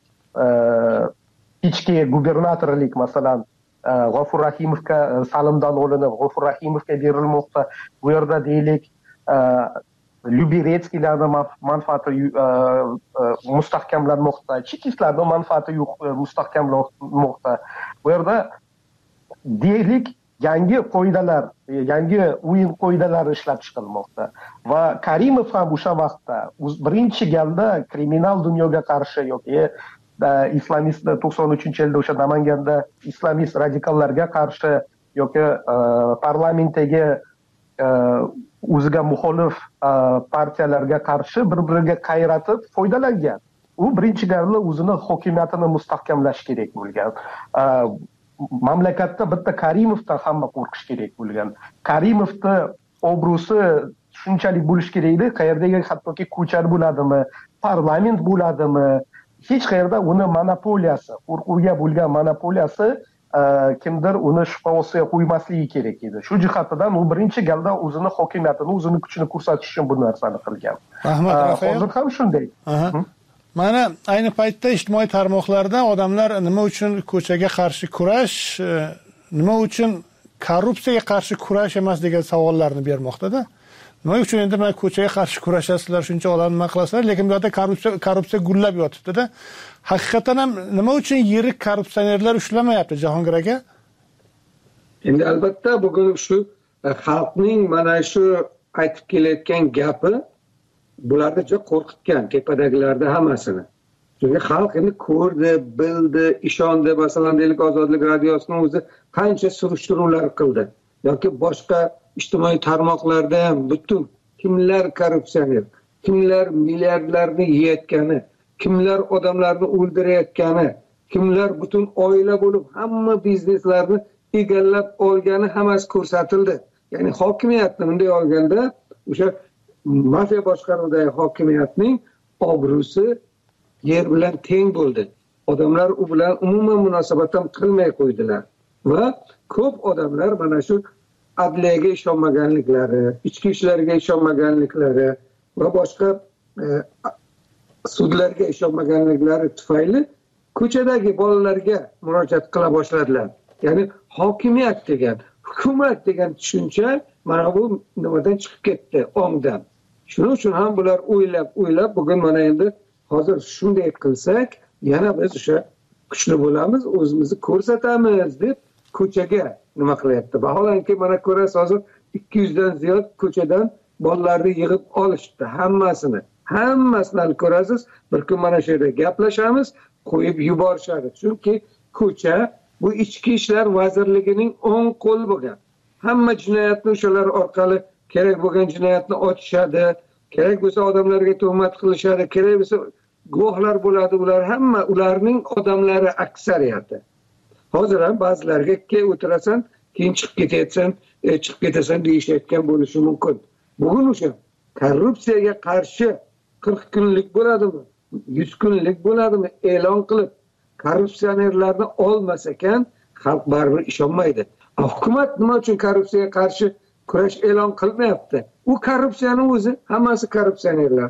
ichki gubernatorlik masalan G'ofur Rahimovga Salimdan olinib G'ofur Rahimovga berilmoqda. Bu yerda deylik Lyuberetskiylarning manfaati mustahkamlanmoqda, chekistlarning manfaati mustahkamlanmoqda. Bu yerda deylik yangi qoidalar, yangi o'yin qoidalari ishlab chiqilmoqda. Va Karimov ham o'sha vaqtda birinchi galda kriminal dunyoga qarshi yoki islamist to'qson uchinchi yilda o'sha Namanganda islamist radikallarga qarshi yoki parlamentdagi o'ziga muxolif partiyalarga qarshi bir-biriga qayratib foydalangan. U birinchi galda o'zini hokimiyatini mustahkamlash kerak bo'lgan. Mamlakatda bitta Karimovdan hamma qo'rqish kerak bo'lgan. Karimovning obro'si shunchalik bo'lish kerak edi, qayerdagi hattoki ko'char bo'ladimi, parlament bo'ladimi, hech qayerda uni monopoliyasi, qo'rquvga bo'lgan monopoliyasi kimdir uni shubha ostiga qo'ymasligi kerak edi. Shu jihatidan u birinchi galda o'zini hokimiyatini, o'zini kuchini ko'rsatish uchun bu narsani qilgan. Rahmat, Rafael. Hozir ham shunday. Mana ayni paytda ijtimoiy tarmoqlarda odamlar nima uchun ko'chaga qarshi kurash, nima uchun korrupsiyaga qarshi kurash emas degan savollarni bermoqda-da. Nima uchun endi mana ko'chaga qarshi kurashasizlar, shuncha odamni nima qilasizlar, lekin bu yerda korrupsiya korrupsiya gullab yotibdi-da. Haqiqatan ham nima uchun yirik korrupsionerlar ushlamayapti, Jahongir aka? Endi albatta bugun shu xalqning mana shu aytib kelayotgan gapi bularni juda qo'rqitgan, tepadagilarda hammasini. Chunki xalq endi ko'rdi, bildi, ishondi. Masalan, deylik, Ozodlik radiosining o'zi qancha surishtiruvlar qildi. Yoki boshqa ijtimoiy tarmoqlarda ham butun kimlar korrupsioner, kimlar milliardlarni yeyotgani, kimlar odamlarni o'ldirayotgani, kimlar butun oila bo'lib hamma bizneslarni egallab olgani hammasi ko'rsatildi. Ya'ni hokimiyatni bunday olganda o'sha mafiya boshqaruvidagi hokimiyatning obro'si yer bilan teng bo'ldi. Odamlar u bilan umuman munosabat ham qilmay qo'ydilar va ko'p odamlar mana shu adliyaga ishonmaganliklari, ichki ishlarga ishonmaganliklari va boshqa e, sudlarga ishonmaganliklari tufayli ko'chadagi bolalarga murojaat qila boshladilar. Ya'ni hokimiyat degan, hukumat degan tushuncha mana bu nimadan chiqib ketdi, ongdan. Shuning uchun ham bular o'ylab, o'ylab bugun mana endi hozir shunday qilsak, yana biz o'sha kuchli bo'lamiz, o'zimizni ko'rsatamiz deb ko'chaga nima qilyapti. Vaholanki mana ko'rasiz, hozir ikki yuz dan ziyod ko'chadan bolalarni yig'ib olishdi, hammasini. Hammasini ko'rasiz. Bir kun mana shu yerda gaplashamiz, qo'yib yuborishadi. Chunki ko'cha bu ichki ishlar vazirligining o'ng qo'li bo'lgan. Hamma jinoyatni o'shalar orqali kerak bo'lgan jinoyatni ochishadi, kerak bo'lsa odamlarga tuhmat qilishadi, kerak bo'lsa guvohlar bo'ladi, ular hamma ularning odamlari aksariyati. Hozir ham ba'zilarga ke o'tirasan, keyin chiqib ketaysan, e, chiqib ketasan deyishayotgan bo'lishi mumkin. Bugun o'sha korrupsiyaga qarshi qirq kunlik bo'ladimi, yuz kunlik bo'ladimi e'lon qilib korrupsionerlarni olmas ekan, xalq baribir ishonmaydi. Hukumat nima uchun korrupsiyaga qarshi kurash e'lon qilmayapti? U korrupsiyaning o'zi hammasi korrupsionerlar.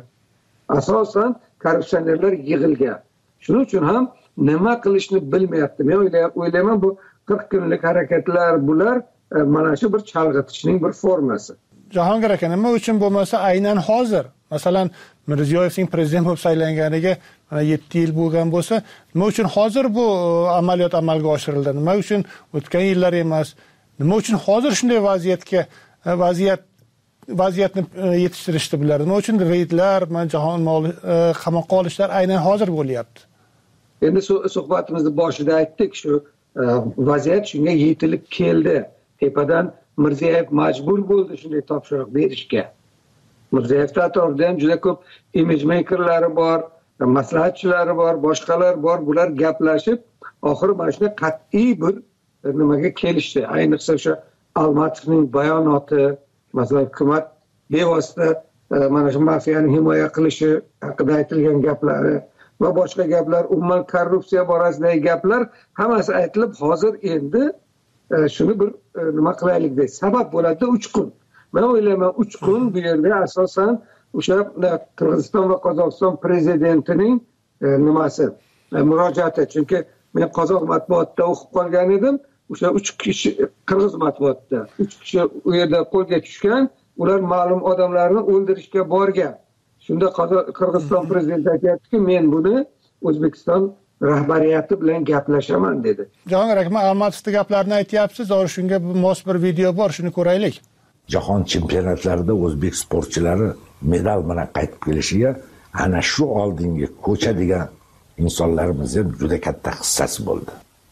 Asosan korrupsionerlar yig'ilgan. Shuning uchun ham nima qilishni bilmayapti. Men o'ylayman bu qirq kunlik harakatlar bular e, mana shu bir chalg'itishning bir formasi. Jahongir aka, nima uchun bo'lmasa aynan hozir, masalan, Mirziyoyevning prezident bo'lib saylanganiga mana yetti yil bo'lgan bo'lsa, nima uchun hozir bu amaliyot amalga oshirildi? Nima uchun o'tgan yillar emas? Nima uchun hozir shunday vaziyatga vaziyat vaziyatni yetishtirishdi bular? Nima uchun reydlar, mana jahon moli qamoqqa olishlar aynan hozir bo'lyapti? Endi suhbatimizni boshida aytdik, shu vaziyat shunga yetilib keldi. Tepadan Mirziyoyev majbur bo'ldi shunday topshiriq berishga. Mirziyoyevning atrofida ham juda ko'p image makerlari bor, maslahatchilari bor, boshqalar bor. Bular gaplashib, oxiri mana shunday qat'iy bir nimaga kelishdi. Ayniqsa o'sha Almatovning bayonoti, masalan, hukumat bevosita mana shu mafiyani himoya qilishi haqida aytilgan gaplari va boshqa gaplar, umuman korrupsiya borasidagi gaplar hammasi aytilib, hozir endi shuni bir nima qilaylik deb sabab bo'ladi uch kun. Men o'ylayman uch kun bu yerda asosan o'sha Qirg'iziston va Qozog'iston prezidentining nimasi, murojaati. Chunki men qozoq matbuotida o'qib qolgan edim. O'sha uch kishi Qirg'iz matbuotida uch kishi u yerda qo'lga tushgan, ular ma'lum odamlarni o'ldirishga borgan. Shunda Qirg'iziston prezidenti aytayapti-ki, men buni O'zbekiston rahbariyati bilan gaplashaman dedi. Jahongir aka, Almatovning gaplarini aytyapsiz, hozir shunga mos bir video bor, shuni ko'raylik. Jahon chempionatlarida o'zbek sportchilari medal bilan qaytib kelishiga ana shu oldingi ko'cha degan insonlarimizning juda katta hissasi bo'ldi.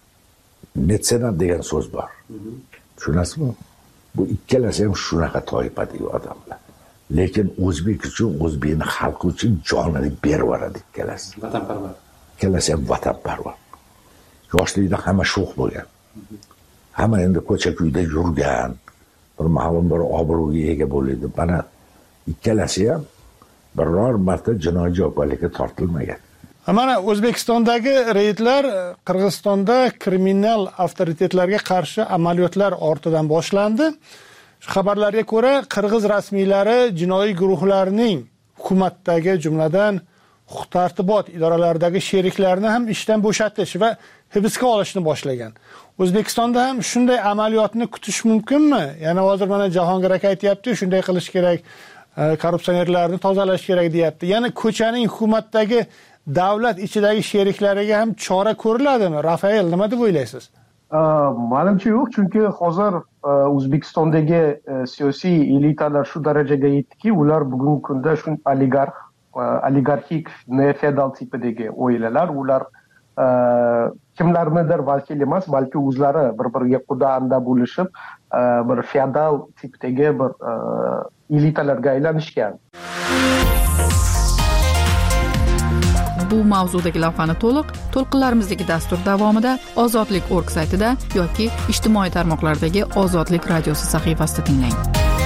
Metsenat degan so'z bor. Tushunasizmi? Bu ikkalasi ham shunaqa toifadagi odamlar. Lekin o'zbek uchun, o'zbekning xalqi uchun jonini berib yuboradi ikkalasi. Vatanparvar. Ikkalasi ham vatanparvar. Yoshlikda hamma sho'x bo'lgan. Hamma endi ko'cha-kuyda yurgan, bir ma'lum bir obro'ga ega bo'ladi. Mana ikkalasi ham biror marta jinoiy javobgarlikka tortilmagan. Mana O'zbekistondagi reydlar Qirg'izistonda kriminal avtoritetlarga qarshi amaliyotlar ortidan boshlandi. Xabarlarga ko'ra, Qirg'iz rasmiylari jinoiy guruhlarning hukumatdagi, jumladan huquq-tartibot idoralaridagi sheriklarini ham ishdan bo'shatish va hibsga olishni boshlagan. O'zbekistonda ham shunday amaliyotni kutish mumkinmi? Ya'ni hozir mana Jahongir aka aytayapti, shunday qilish kerak, korrupsionerlarni tozalash kerak deyapti. Ya'ni ko'chaning hukumatdagi davlat ichidagi sheriklariga ham chora ko'riladimi? Rafael, nima deb o'ylaysiz? Menimcha yo'q, chunki hozir O'zbekistondagi siyosiy elitalar shu darajaga yetdiki, ular bugungi kunda shu oligarx oligarxik neofeodal tipidagi oilalar, ular kimlarnidir vakil emas, balki o'zlari bir-biriga quda anda bo'lishib bir feodal tipdagi bir elitalarga aylanishgan. Bu mavzudagi lavhani to'liq to'lqinlarimizdagi dastur davomida Ozodlik nokta org saytida yoki ijtimoiy tarmoqlardagi Ozodlik radiosi sahifasida tinglang.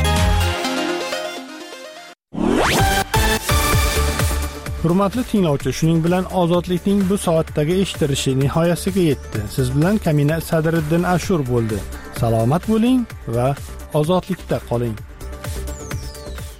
Hurmatli tinglovchi, shuning bilan Ozodlikning bu soatdagi eshitilishi nihoyasiga yetdi. Siz bilan Kamina Sadriddin Ashur bo'ldi. Salomat bo'ling va ozodlikda qoling.